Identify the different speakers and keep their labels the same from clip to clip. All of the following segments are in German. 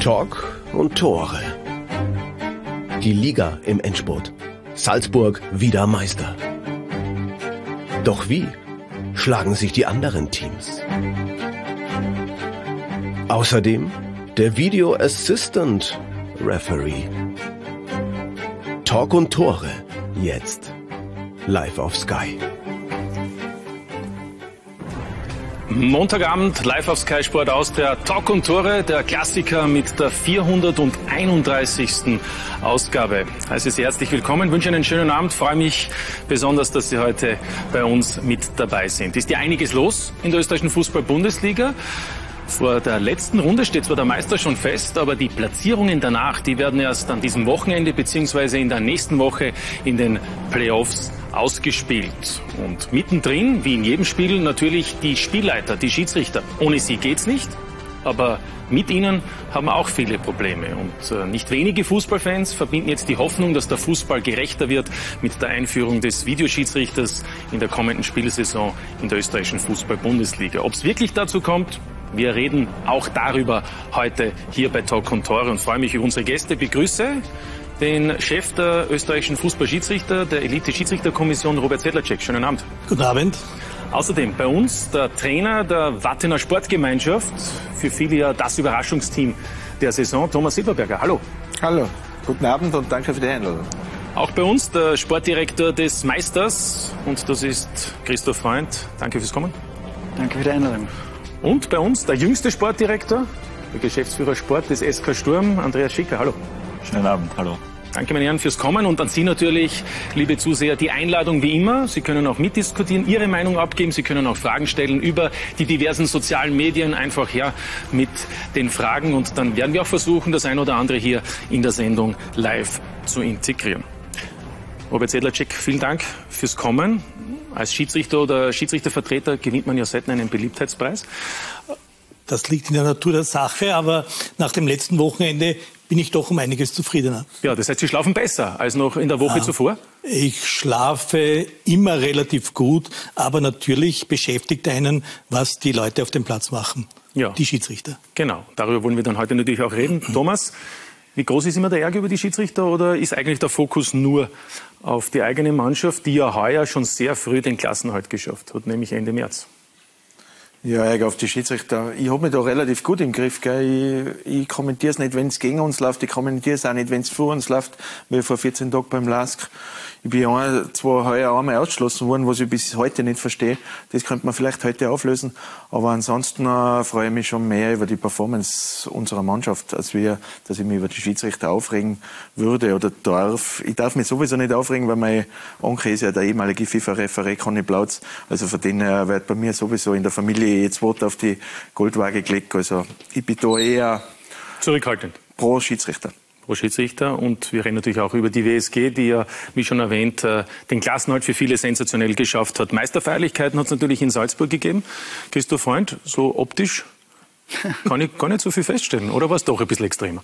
Speaker 1: Talk und Tore. Die Liga im Endspurt. Salzburg wieder Meister. Doch wie schlagen sich die anderen Teams? Außerdem der Video Assistant Referee. Talk und Tore. Jetzt. Live auf Sky.
Speaker 2: Montagabend live auf Sky Sport Austria, Talk und Tore, der Klassiker mit der 431. Ausgabe. Also sehr herzlich willkommen, wünsche einen schönen Abend, freue mich besonders, dass Sie heute bei uns mit dabei sind. Ist ja einiges los in der österreichischen Fußball-Bundesliga. Vor der letzten Runde steht zwar der Meister schon fest, aber die Platzierungen danach, die werden erst an diesem Wochenende bzw. in der nächsten Woche in den Playoffs ausgespielt. Und mittendrin, wie in jedem Spiel, natürlich die Spielleiter, die Schiedsrichter. Ohne sie geht's nicht, aber mit ihnen haben auch viele Probleme. Und nicht wenige Fußballfans verbinden jetzt die Hoffnung, dass der Fußball gerechter wird mit der Einführung des Videoschiedsrichters in der kommenden Spielsaison in der österreichischen Fußball-Bundesliga. Ob es wirklich dazu kommt, wir reden auch darüber heute hier bei Talk und Tore und freue mich über unsere Gäste. Begrüße den Chef der österreichischen Fußballschiedsrichter, der Elite-Schiedsrichterkommission, Robert Sedlacek. Schönen Abend.
Speaker 3: Guten Abend.
Speaker 2: Außerdem bei uns der Trainer der Wattener Sportgemeinschaft, für viele ja das Überraschungsteam der Saison, Thomas Silberberger. Hallo.
Speaker 4: Hallo, guten Abend und danke für die Einladung.
Speaker 2: Auch bei uns der Sportdirektor des Meisters und das ist Christoph Freund. Danke fürs Kommen.
Speaker 5: Danke für die Einladung.
Speaker 2: Und bei uns der jüngste Sportdirektor, der Geschäftsführer Sport des SK Sturm, Andreas Schicker. Hallo.
Speaker 6: Schönen Abend, hallo.
Speaker 2: Danke, meine Herren, fürs Kommen. Und an Sie natürlich, liebe Zuseher, die Einladung wie immer. Sie können auch mitdiskutieren, Ihre Meinung abgeben. Sie können auch Fragen stellen über die diversen sozialen Medien. Einfach her mit den Fragen. Und dann werden wir auch versuchen, das ein oder andere hier in der Sendung live zu integrieren. Robert Sedlacek, vielen Dank fürs Kommen. Als Schiedsrichter oder Schiedsrichtervertreter gewinnt man ja selten einen Beliebtheitspreis.
Speaker 3: Das liegt in der Natur der Sache, aber nach dem letzten Wochenende bin ich doch um einiges zufriedener.
Speaker 2: Ja, das heißt, Sie schlafen besser als noch in der Woche zuvor?
Speaker 3: Ich schlafe immer relativ gut, aber natürlich beschäftigt einen, was die Leute auf dem Platz machen,
Speaker 2: ja.
Speaker 3: Die Schiedsrichter.
Speaker 2: Genau, darüber wollen wir dann heute natürlich auch reden. Thomas, wie groß ist immer der Ärger über die Schiedsrichter oder ist eigentlich der Fokus nur auf die eigene Mannschaft, die ja heuer schon sehr früh den Klassenerhalt geschafft hat, nämlich Ende März?
Speaker 4: Ja, Ärger auf die Schiedsrichter. Ich habe mich da relativ gut im Griff. Gell? Ich kommentiere es nicht, wenn es gegen uns läuft. Ich kommentiere es auch nicht, wenn es vor uns läuft, wie vor 14 Tagen beim LASK. Ich bin zwar heuer einmal ausgeschlossen worden, was ich bis heute nicht verstehe. Das könnte man vielleicht heute auflösen. Aber ansonsten freue ich mich schon mehr über die Performance unserer Mannschaft, als dass ich mich über die Schiedsrichter aufregen würde oder darf. Ich darf mich sowieso nicht aufregen, weil mein Onkel ist ja der ehemalige FIFA-Referent Conny Plautz. Also von denen her wird bei mir sowieso in der Familie jetzt Wort auf die Goldwaage gelegt. Also ich bin da eher
Speaker 2: zurückhaltend.
Speaker 4: Pro Schiedsrichter.
Speaker 2: Pro Schiedsrichter. Und wir reden natürlich auch über die WSG, die ja, wie schon erwähnt, den Klassenerhalt für viele sensationell geschafft hat. Meisterfeierlichkeiten hat es natürlich in Salzburg gegeben. Christoph Freund, so optisch kann ich gar nicht so viel feststellen. Oder war es doch ein bisschen extremer?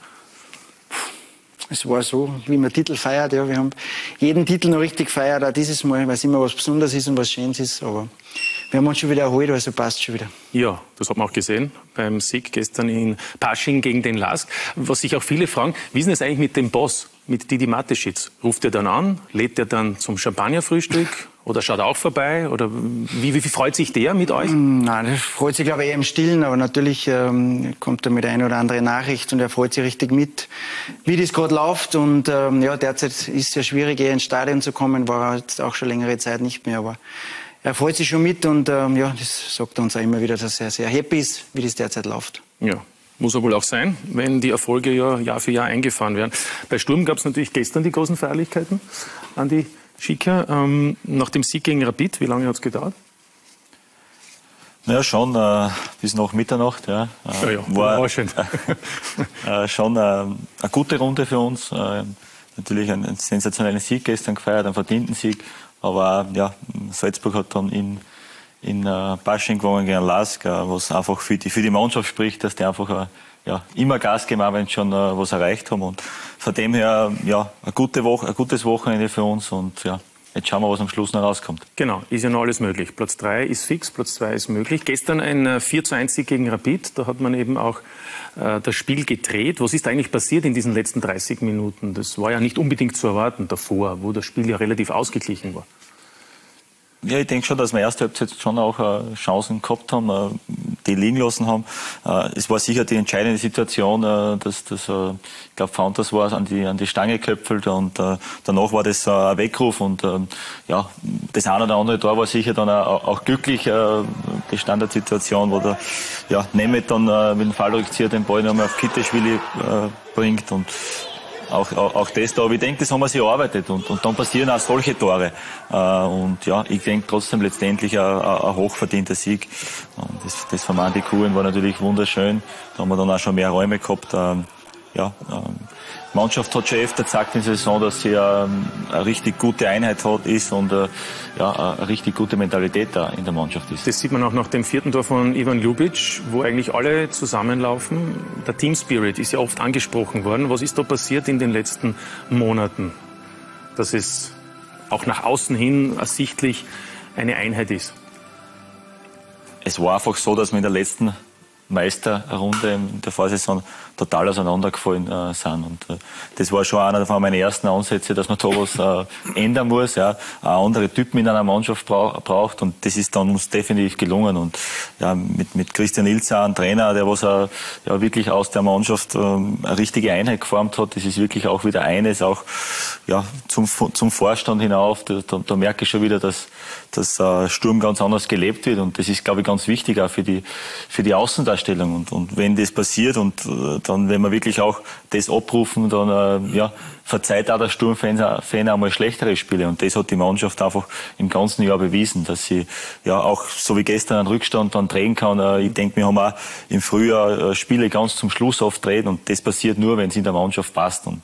Speaker 5: Es war so, wie man Titel feiert. Ja, wir haben jeden Titel noch richtig gefeiert, auch dieses Mal, weil es immer was Besonderes ist und was Schönes ist. Aber wir haben uns schon wieder erholt, also passt schon wieder. Ja, das hat man auch gesehen beim Sieg gestern in Pasching gegen den LASK. Was sich auch viele fragen, wie ist denn das eigentlich mit dem Boss, mit Didi Mateschitz? Ruft er dann an, lädt er dann zum Champagnerfrühstück oder schaut er auch vorbei? Oder wie freut sich der mit euch? Nein, der freut sich, glaube ich, eher im Stillen. Aber natürlich kommt er mit einer oder anderen Nachricht und er freut sich richtig mit, wie das gerade läuft. Und ja, derzeit ist es ja schwierig, eher ins Stadion zu kommen. War jetzt auch schon längere Zeit nicht mehr. Aber er freut sich schon mit und ja, das sagt er uns auch immer wieder, dass er sehr happy ist, wie das derzeit läuft. Ja. Muss er wohl auch sein, wenn die Erfolge ja Jahr für Jahr eingefahren werden. Bei Sturm gab es natürlich gestern die großen Feierlichkeiten. Andi Schicker, nach dem Sieg gegen Rapid, wie lange hat es gedauert?
Speaker 6: Naja, schon bis nach Mitternacht. Ja.
Speaker 2: War schön.
Speaker 6: Schon eine gute Runde für uns. Natürlich einen sensationellen Sieg gestern gefeiert, einen verdienten Sieg. Aber ja, Salzburg hat dann in Pasching gewonnen gegen LASK, was einfach für die Mannschaft spricht, dass die einfach immer Gas geben, auch wenn sie schon was erreicht haben. Und von dem her ein gutes Wochenende für uns und ja, Jetzt schauen wir, was am Schluss noch rauskommt.
Speaker 2: Genau, ist ja noch alles möglich. Platz 3 ist fix, Platz 2 ist möglich. Gestern ein 4:1 gegen Rapid, da hat man eben auch das Spiel gedreht. Was ist eigentlich passiert in diesen letzten 30 Minuten? Das war ja nicht unbedingt zu erwarten davor, wo das Spiel ja relativ ausgeglichen war.
Speaker 6: Ja, ich denke schon, dass wir erste Halbzeit schon auch Chancen gehabt haben, die liegen lassen haben. Es war sicher die entscheidende Situation, dass ich glaube, Fountas war an die Stange geköpfelt und danach war das ein Weckruf und ja, das eine oder andere Tor war sicher dann auch glücklich, die Standardsituation, wo der Nemeth dann mit dem Fallrückzieher den Ball nochmal auf Kitteschwili bringt und auch das da, aber ich denke, das haben wir sich erarbeitet und dann passieren auch solche Tore. Und ja, ich denke trotzdem letztendlich ein hochverdienter Sieg. Und das von Andi Kuhn war natürlich wunderschön. Da haben wir dann auch schon mehr Räume gehabt. Die Mannschaft hat schon öfter gezeigt in der Saison, dass sie eine richtig gute Einheit ist und eine richtig gute Mentalität da in der Mannschaft ist.
Speaker 2: Das sieht man auch nach dem 4. Tor von Ivan Ljubic, wo eigentlich alle zusammenlaufen. Der Team Spirit ist ja oft angesprochen worden. Was ist da passiert in den letzten Monaten, dass es auch nach außen hin ersichtlich eine Einheit ist?
Speaker 6: Es war einfach so, dass wir in der letzten Meisterrunde in der Vorsaison total auseinandergefallen sind. Und das war schon einer von meinen ersten Ansätze, dass man da was ändern muss, ja, andere Typen in einer Mannschaft braucht. Und das ist dann uns definitiv gelungen. Und ja, mit Christian Ilzer, ein Trainer, der was wirklich aus der Mannschaft eine richtige Einheit geformt hat. Das ist wirklich auch wieder eines, auch ja, zum Vorstand hinauf. Da merke ich schon wieder, dass Sturm ganz anders gelebt wird. Und das ist, glaube ich, ganz wichtig auch für die Außendarstellung. Und wenn das passiert und dann, wenn wir wirklich auch das abrufen, dann verzeiht auch der Sturmfan einmal schlechtere Spiele. Und das hat die Mannschaft einfach im ganzen Jahr bewiesen, dass sie ja auch, so wie gestern, einen Rückstand dann drehen kann. Ich denke, wir haben auch im Frühjahr Spiele ganz zum Schluss oft drehen und das passiert nur, wenn es in der Mannschaft passt. Und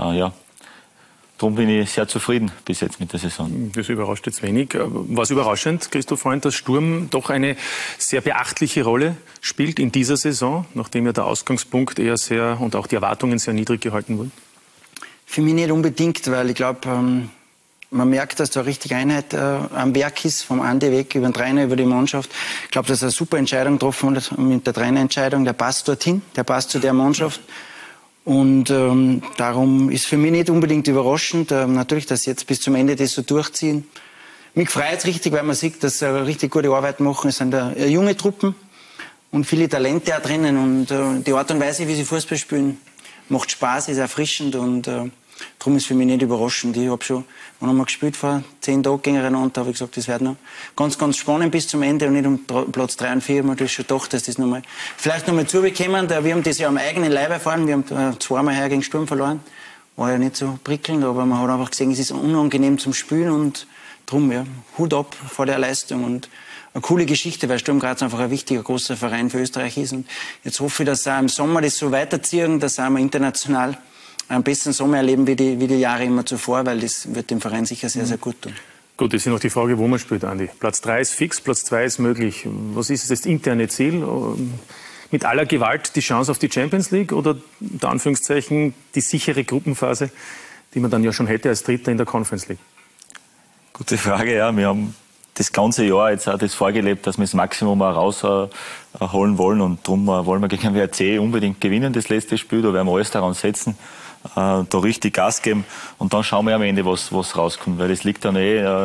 Speaker 6: darum bin ich sehr zufrieden bis jetzt mit der Saison. Das überrascht jetzt wenig. Was überraschend, Christoph Freund, dass Sturm doch eine sehr beachtliche Rolle spielt in dieser Saison, nachdem ja der Ausgangspunkt eher sehr und auch die Erwartungen sehr niedrig gehalten wurden?
Speaker 5: Für mich nicht unbedingt, weil ich glaube, man merkt, dass da eine richtige Einheit am Werk ist, vom Andi weg, über den Trainer, über die Mannschaft. Ich glaube, dass er eine super Entscheidung getroffen hat mit der Trainerentscheidung. Der passt dorthin, der passt zu der Mannschaft. Und darum ist für mich nicht unbedingt überraschend, natürlich, dass sie jetzt bis zum Ende das so durchziehen. Mich freut es richtig, weil man sieht, dass sie eine richtig gute Arbeit machen. Es sind junge Truppen und viele Talente auch drinnen. Und die Art und Weise, wie sie Fußball spielen, macht Spaß, ist erfrischend. Und darum ist für mich nicht überraschend. Ich habe schon, wann haben wir gespielt, vor 10 Tagen gegeneinander, habe ich gesagt, das wird noch ganz, ganz spannend bis zum Ende und nicht um Platz 3 und 4. Ich habe mir schon gedacht, dass das vielleicht noch mal zubekommen. Wir haben das ja am eigenen Leib erfahren. Wir haben 2-mal heuer gegen Sturm verloren. War ja nicht so prickelnd, aber man hat einfach gesehen, es ist unangenehm zum Spielen und darum, ja, Hut ab vor der Leistung und eine coole Geschichte, weil Sturm Graz einfach ein wichtiger, großer Verein für Österreich ist. Und jetzt hoffe ich, dass sie auch im Sommer das so weiterziehen, dass sie auch international einen besseren Sommer erleben wie die Jahre immer zuvor, weil das wird dem Verein sicher sehr, sehr gut tun.
Speaker 2: Gut, das ist noch die Frage, wo man spielt, Andi. Platz 3 ist fix, Platz 2 ist möglich. Was ist das interne Ziel? Mit aller Gewalt die Chance auf die Champions League oder unter Anführungszeichen die sichere Gruppenphase, die man dann ja schon hätte als Dritter in der Conference League?
Speaker 6: Gute Frage, ja. Wir haben das ganze Jahr jetzt auch das vorgelebt, dass wir das Maximum auch rausholen wollen und darum wollen wir gegen WRC unbedingt gewinnen, das letzte Spiel. Da werden wir alles daran setzen, da richtig Gas geben und dann schauen wir am Ende, was rauskommt, weil das liegt dann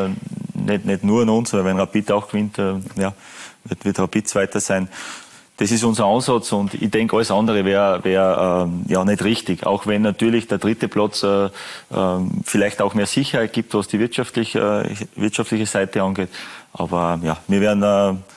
Speaker 6: nicht nur an uns, weil wenn Rapid auch gewinnt, wird Rapid Zweiter sein. Das ist unser Ansatz und ich denke, alles andere wäre nicht richtig. Auch wenn natürlich der dritte Platz vielleicht auch mehr Sicherheit gibt, was die wirtschaftliche Seite angeht. Aber ja, wir werden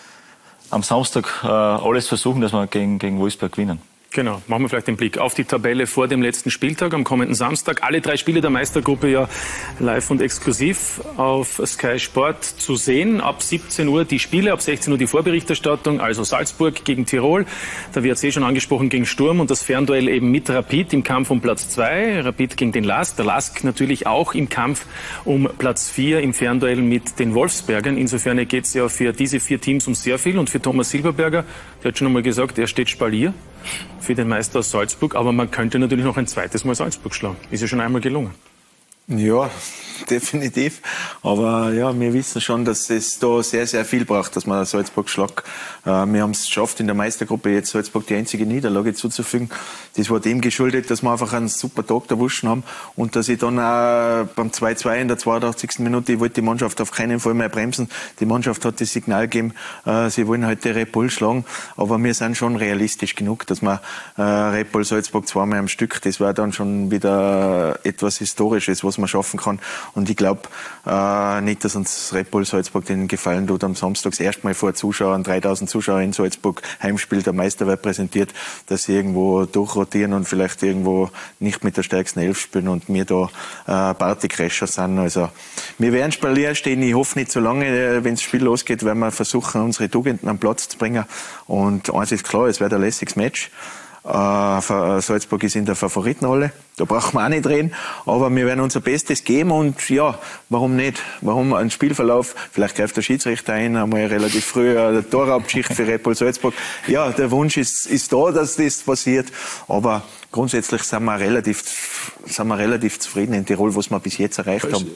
Speaker 6: am Samstag alles versuchen, dass wir gegen Wolfsburg gewinnen.
Speaker 2: Genau, machen wir vielleicht den Blick auf die Tabelle vor dem letzten Spieltag am kommenden Samstag. Alle 3 Spiele der Meistergruppe ja live und exklusiv auf Sky Sport zu sehen. Ab 17 Uhr die Spiele, ab 16 Uhr die Vorberichterstattung, also Salzburg gegen Tirol. Der WRC schon angesprochen gegen Sturm und das Fernduell eben mit Rapid im Kampf um Platz 2. Rapid gegen den LASK. Der LASK natürlich auch im Kampf um Platz 4 im Fernduell mit den Wolfsbergern. Insofern geht es ja für diese 4 Teams um sehr viel und für Thomas Silberberger, der hat schon einmal gesagt, er steht Spalier für den Meister aus Salzburg, aber man könnte natürlich noch ein zweites Mal Salzburg schlagen. Ist ja schon einmal gelungen.
Speaker 4: Ja, definitiv. Aber ja, wir wissen schon, dass es da sehr, sehr viel braucht, dass man Salzburg schlägt. Wir haben es geschafft, in der Meistergruppe jetzt Salzburg die einzige Niederlage zuzufügen. Das war dem geschuldet, dass wir einfach einen super Tag erwischen haben und dass ich dann auch beim 2-2 in der 82. Minute, ich wollte die Mannschaft auf keinen Fall mehr bremsen. Die Mannschaft hat das Signal gegeben, sie wollen heute Red Bull schlagen, aber wir sind schon realistisch genug, dass wir Red Bull Salzburg zweimal am Stück, das war dann schon wieder etwas Historisches, was man schaffen kann. Und ich glaube nicht, dass uns Red Bull Salzburg den Gefallen tut, am Samstag das erste Mal vor Zuschauern, 3000 Zuschauer in Salzburg, Heimspiel der Meisterwelt präsentiert, dass sie irgendwo durchrotieren und vielleicht irgendwo nicht mit der stärksten Elf spielen und wir da Partycrasher sind. Also wir werden Spalier stehen, ich hoffe nicht so lange, wenn das Spiel losgeht, werden wir versuchen, unsere Tugenden am Platz zu bringen. Und eins ist klar, es wird ein lässiges Match. Salzburg ist in der Favoritenrolle, da brauchen wir auch nicht reden, aber wir werden unser Bestes geben und ja, warum nicht? Warum ein Spielverlauf? Vielleicht greift der Schiedsrichter ein, einmal relativ früh eine Torraubgeschichte für Red Bull Salzburg. Ja, der Wunsch ist da, dass das passiert, aber grundsätzlich sind wir relativ zufrieden in Tirol, was wir bis jetzt erreicht haben.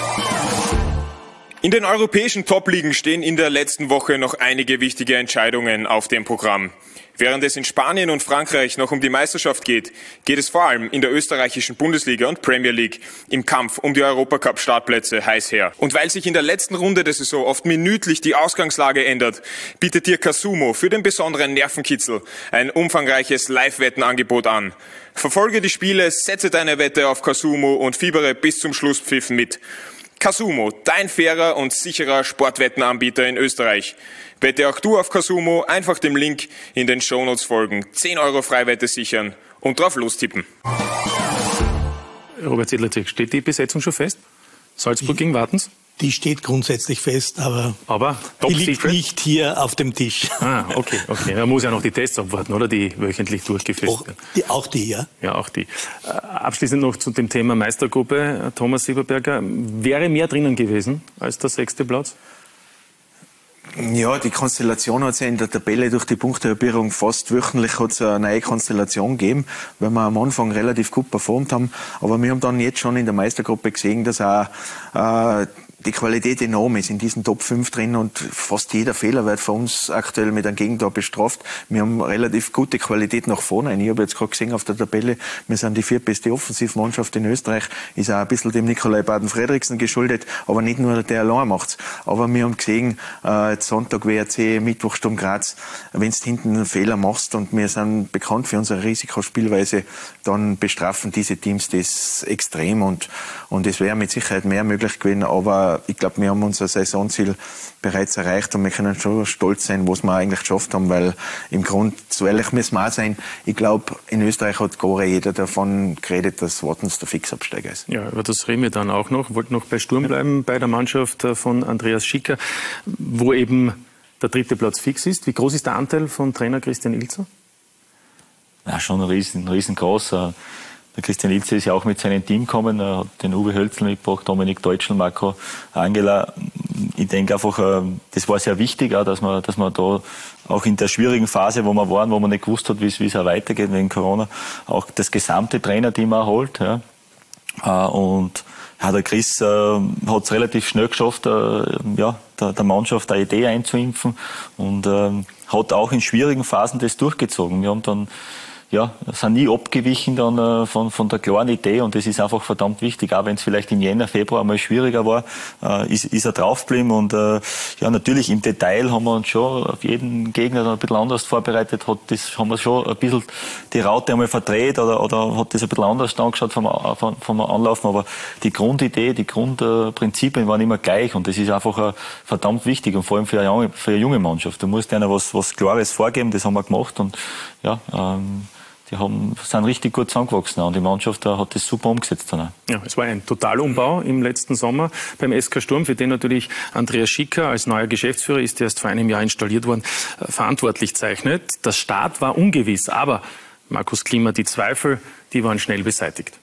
Speaker 7: In den europäischen Top-Ligen stehen in der letzten Woche noch einige wichtige Entscheidungen auf dem Programm. Während es in Spanien und Frankreich noch um die Meisterschaft geht, geht es vor allem in der österreichischen Bundesliga und Premier League im Kampf um die Europacup-Startplätze heiß her. Und weil sich in der letzten Runde der Saison oft minütlich die Ausgangslage ändert, bietet dir Casumo für den besonderen Nervenkitzel ein umfangreiches Live-Wettenangebot an. Verfolge die Spiele, setze deine Wette auf Casumo und fiebere bis zum Schlusspfiff mit. Casumo, dein fairer und sicherer Sportwettenanbieter in Österreich. Wette auch du auf Casumo, einfach dem Link in den Shownotes folgen, 10 € Freiwette sichern und drauf lostippen.
Speaker 2: Robert Sedlacek, steht die Besetzung schon fest? Salzburg gegen Wartens?
Speaker 3: Die steht grundsätzlich fest, aber
Speaker 2: die
Speaker 3: liegt nicht hier auf dem Tisch.
Speaker 2: Okay. Man muss ja noch die Tests abwarten, oder? Die wöchentlich durchgeführt werden.
Speaker 3: Auch die, ja?
Speaker 2: Ja, auch die. Abschließend noch zu dem Thema Meistergruppe. Thomas Sieberberger, wäre mehr drinnen gewesen als der 6. Platz?
Speaker 4: Ja, die Konstellation hat sich in der Tabelle durch die Punktehalbierung fast wöchentlich hat's eine neue Konstellation gegeben, weil wir am Anfang relativ gut performt haben. Aber wir haben dann jetzt schon in der Meistergruppe gesehen, dass auch die Qualität enorm ist in diesen Top 5 drin und fast jeder Fehler wird für uns aktuell mit einem Gegentor bestraft. Wir haben relativ gute Qualität nach vorne. Ich habe jetzt gerade gesehen auf der Tabelle, wir sind die 4. beste Offensivmannschaft in Österreich. Ist auch ein bisschen dem Nikolai Baden-Fredriksen geschuldet, aber nicht nur der allein macht's. Aber wir haben gesehen, jetzt Sonntag WRC, Mittwoch Sturm Graz, wenn du hinten einen Fehler machst und wir sind bekannt für unsere Risikospielweise, dann bestrafen diese Teams das extrem und es wäre mit Sicherheit mehr möglich gewesen, aber ich glaube, wir haben unser Saisonziel bereits erreicht und wir können schon stolz sein, was wir eigentlich geschafft haben, weil im Grund, so ehrlich müssen wir auch sein, ich glaube, in Österreich hat gar jeder davon geredet, dass Wartens der Fixabsteiger ist.
Speaker 2: Ja, über das reden wir dann auch noch. Wollte noch bei Sturm bleiben, bei der Mannschaft von Andreas Schicker, wo eben der 3. Platz fix ist. Wie groß ist der Anteil von Trainer Christian Ilzer?
Speaker 6: Ja, schon riesengroß. Der Christian Ilzer ist ja auch mit seinem Team gekommen, er hat den Uwe Hölzl mitgebracht, Dominik Deutschl, Marco Angela. Ich denke einfach, das war sehr wichtig, dass man da auch in der schwierigen Phase, wo wir waren, wo man nicht gewusst hat, wie es auch weitergeht wegen Corona, auch das gesamte Trainerteam erholt. Ja. Und der Chris hat es relativ schnell geschafft, der Mannschaft eine Idee einzuimpfen und hat auch in schwierigen Phasen das durchgezogen. Wir haben dann sind nie abgewichen dann von der klaren Idee und das ist einfach verdammt wichtig, auch wenn es vielleicht im Jänner, Februar mal schwieriger war, ist er draufgeblieben und natürlich im Detail haben wir uns schon auf jeden Gegner ein bisschen anders vorbereitet, haben wir schon ein bisschen die Raute einmal verdreht oder hat das ein bisschen anders angeschaut vom Anlaufen, aber die Grundidee, die Grundprinzipien waren immer gleich und das ist einfach verdammt wichtig und vor allem für eine junge Mannschaft. Du musst einer was Klares vorgeben, das haben wir gemacht und die sind richtig gut zusammengewachsen und die Mannschaft hat das super umgesetzt. Dann.
Speaker 2: Ja, es war ein Totalumbau im letzten Sommer beim SK Sturm, für den natürlich Andreas Schicker als neuer Geschäftsführer, ist erst vor einem Jahr installiert worden, verantwortlich zeichnet. Der Start war ungewiss, aber Markus Klima, die Zweifel, die waren schnell beseitigt.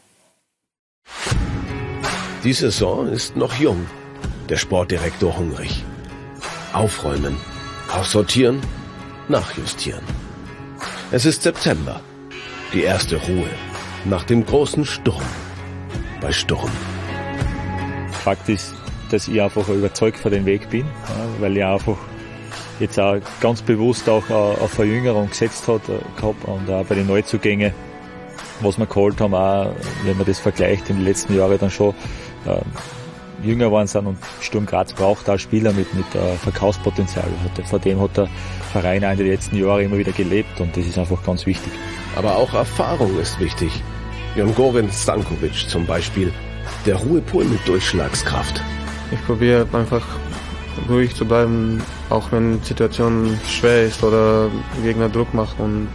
Speaker 1: Die Saison ist noch jung, der Sportdirektor hungrig. Aufräumen, aussortieren, nachjustieren. Es ist September, die erste Ruhe nach dem großen Sturm bei Sturm.
Speaker 6: Fakt ist, dass ich einfach überzeugt von dem Weg bin, ja, weil ich einfach jetzt auch ganz bewusst auch auf Verjüngerung gesetzt gehabt und auch bei den Neuzugängen, was wir geholt haben, auch wenn man das vergleicht in den letzten Jahren dann schon jünger geworden sind, und Sturm Graz braucht auch Spieler mit Verkaufspotenzial. Von dem hat der Verein auch in den letzten Jahren immer wieder gelebt, und das ist einfach ganz wichtig.
Speaker 1: Aber auch Erfahrung ist wichtig. Jon Goran Stankovic zum Beispiel, der Ruhepol mit Durchschlagskraft.
Speaker 8: Ich probiere einfach ruhig zu bleiben, auch wenn die Situation schwer ist oder Gegner Druck macht, und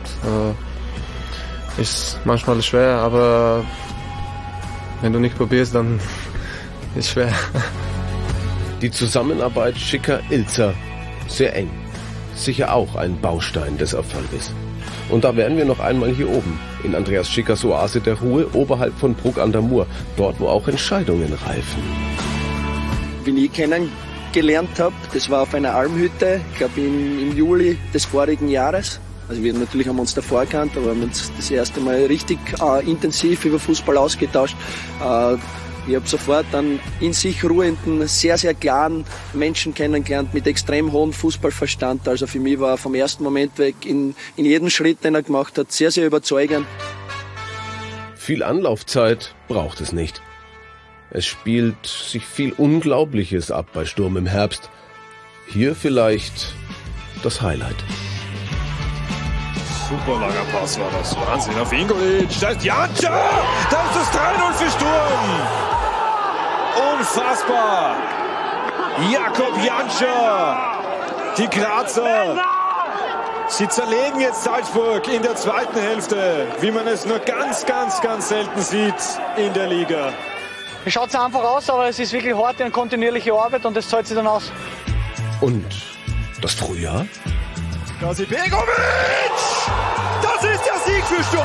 Speaker 8: ist manchmal schwer, aber wenn du nicht probierst, dann ist schwer.
Speaker 1: Die Zusammenarbeit Schicker-Ilzer, sehr eng. Sicher auch ein Baustein des Erfolges. Und da wären wir noch einmal hier oben, in Andreas Schickers Oase der Ruhe, oberhalb von Bruck an der Mur, dort, wo auch Entscheidungen reifen.
Speaker 9: Wie ich kennengelernt habe, das war auf einer Almhütte, ich glaube im Juli des vorigen Jahres. Also natürlich haben wir uns davor gekannt, aber wir haben uns das erste Mal richtig intensiv über Fußball ausgetauscht. Ich habe sofort einen in sich ruhenden, sehr, sehr klaren Menschen kennengelernt mit extrem hohem Fußballverstand. Also für mich war vom ersten Moment weg in jedem Schritt, den er gemacht hat, sehr, sehr überzeugend.
Speaker 1: Viel Anlaufzeit braucht es nicht. Es spielt sich viel Unglaubliches ab bei Sturm im Herbst. Hier vielleicht das Highlight.
Speaker 10: Super langer Pass war das. Wahnsinn auf Ingolic. Da ist Janša! Da ist das 3-0 für Sturm! Unfassbar! Jakub Janša! Die Grazer! Sie zerlegen jetzt Salzburg in der zweiten Hälfte, wie man es nur ganz, ganz, ganz selten sieht in der Liga.
Speaker 11: Es schaut einfach aus, aber es ist wirklich harte und kontinuierliche Arbeit, und das zahlt sich dann aus.
Speaker 1: Und das Frühjahr?
Speaker 10: Gazi Begovic! Das ist der Sieg für Sturm!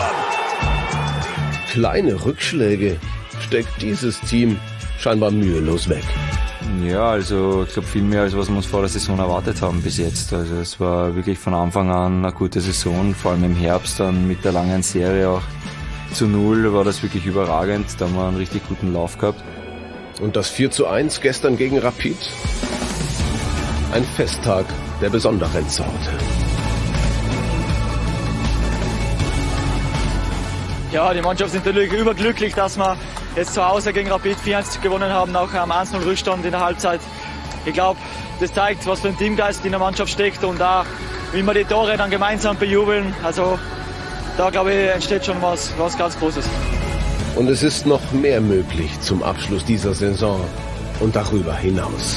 Speaker 1: Kleine Rückschläge steckt dieses Team scheinbar mühelos weg.
Speaker 12: Ja, also ich glaube viel mehr, als was wir uns vor der Saison erwartet haben bis jetzt. Also es war wirklich von Anfang an eine gute Saison, vor allem im Herbst dann mit der langen Serie auch zu 0 war das wirklich überragend. Da haben wir einen richtig guten Lauf gehabt.
Speaker 1: Und das 4:1 gestern gegen Rapid? Ein Festtag der besonderen Sorte.
Speaker 11: Ja, die Mannschaft ist natürlich überglücklich, dass wir jetzt zu Hause gegen Rapid 4-1 gewonnen haben, nach einem 1-0 Rückstand in der Halbzeit. Ich glaube, das zeigt, was für ein Teamgeist in der Mannschaft steckt, und auch, wie wir die Tore dann gemeinsam bejubeln. Also da, glaube ich, entsteht schon was ganz Großes.
Speaker 1: Und es ist noch mehr möglich zum Abschluss dieser Saison und darüber hinaus.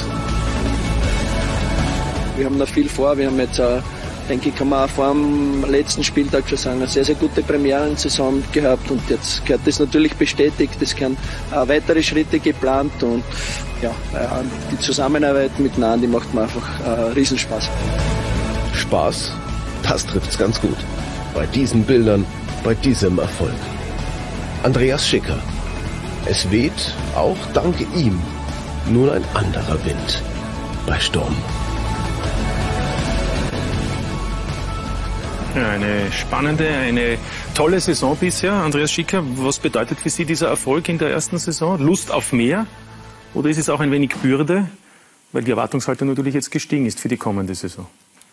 Speaker 9: Wir haben noch viel vor. Wir haben jetzt, denke ich, kann man auch vor dem letzten Spieltag schon sagen, eine sehr, sehr gute Premierensaison gehabt, und jetzt gehört das natürlich bestätigt. Es werden weitere Schritte geplant, und ja, die Zusammenarbeit miteinander, die macht mir einfach Riesenspaß.
Speaker 1: Spaß, das trifft's ganz gut. Bei diesen Bildern, bei diesem Erfolg. Andreas Schicker. Es weht, auch dank ihm, nun ein anderer Wind bei Sturm.
Speaker 2: Eine spannende, eine tolle Saison bisher. Andreas Schicker, was bedeutet für Sie dieser Erfolg in der ersten Saison? Lust auf mehr? Oder ist es auch ein wenig Bürde? Weil die Erwartungshaltung natürlich jetzt gestiegen ist für die kommende Saison.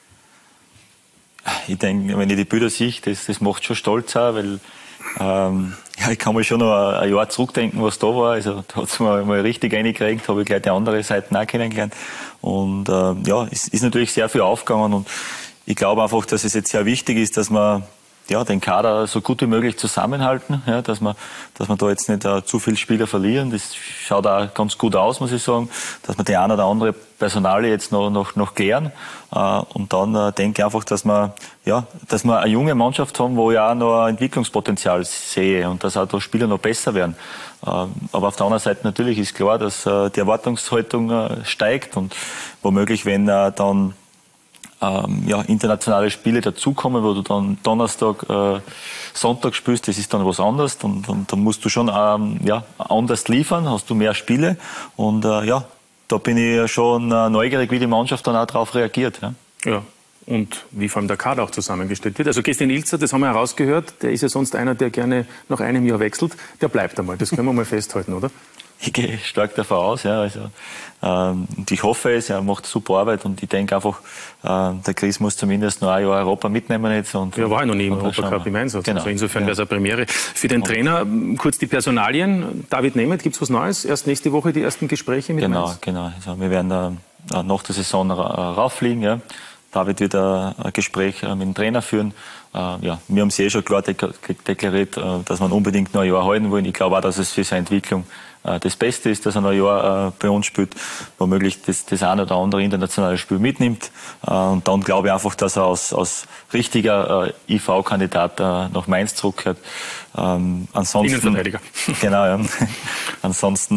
Speaker 6: Ich denke, wenn ich die Bilder sehe, das macht schon stolz auch, weil ja, ich kann mir schon noch ein Jahr zurückdenken, was da war. Also da hat es mir mal richtig reingekriegt, habe ich gleich die andere Seite auch kennengelernt. Und ja, es ist natürlich sehr viel aufgegangen, und ich glaube einfach, dass es jetzt sehr wichtig ist, dass man den Kader so gut wie möglich zusammenhalten, ja, dass man da jetzt nicht zu viele Spieler verlieren. Das schaut auch ganz gut aus, muss ich sagen, dass man die eine oder andere Personalie jetzt noch klären. Und dann denke ich einfach, dass wir eine junge Mannschaft haben, wo ich auch noch ein Entwicklungspotenzial sehe, und dass auch da Spieler noch besser werden. Aber auf der anderen Seite natürlich ist klar, dass die Erwartungshaltung steigt, und womöglich, wenn dann internationale Spiele dazukommen, wo du dann Donnerstag, Sonntag spielst, das ist dann was anderes. Und dann musst du schon anders liefern, hast du mehr Spiele. Und da bin ich schon neugierig, wie die Mannschaft dann auch darauf reagiert.
Speaker 2: Ja. Und wie vor allem der Kader auch zusammengestellt wird. Also Christian Ilzer, das haben wir herausgehört, der ist ja sonst einer, der gerne nach einem Jahr wechselt. Der bleibt einmal, das können wir mal festhalten, oder?
Speaker 6: ich gehe stark davon aus. Ja, also, und ich hoffe es, er macht super Arbeit und ich denke einfach, der Chris muss zumindest noch ein Jahr Europa mitnehmen jetzt. Und,
Speaker 2: ja, war ja noch nie im Europacup im Einsatz.
Speaker 6: Genau.
Speaker 2: Also insofern wäre es eine Premiere. Für den Trainer kurz die Personalien. David Nemeth, gibt es was Neues? Erst nächste Woche die ersten Gespräche mit Mainz?
Speaker 6: Genau. Also wir werden nach der Saison rauffliegen. Ja. David wird ein Gespräch mit dem Trainer führen. Ja, wir haben es schon klar deklariert, dass wir unbedingt noch ein Jahr halten wollen. Ich glaube auch, dass es für seine Entwicklung das Beste ist, dass er noch ein Jahr bei uns spielt, womöglich das eine oder andere internationale Spiel mitnimmt. Und dann glaube ich einfach, dass er als richtiger IV-Kandidat nach Mainz zurückkehrt. Ansonsten,
Speaker 2: Innenverteidiger.
Speaker 6: Genau, ja. Ansonsten,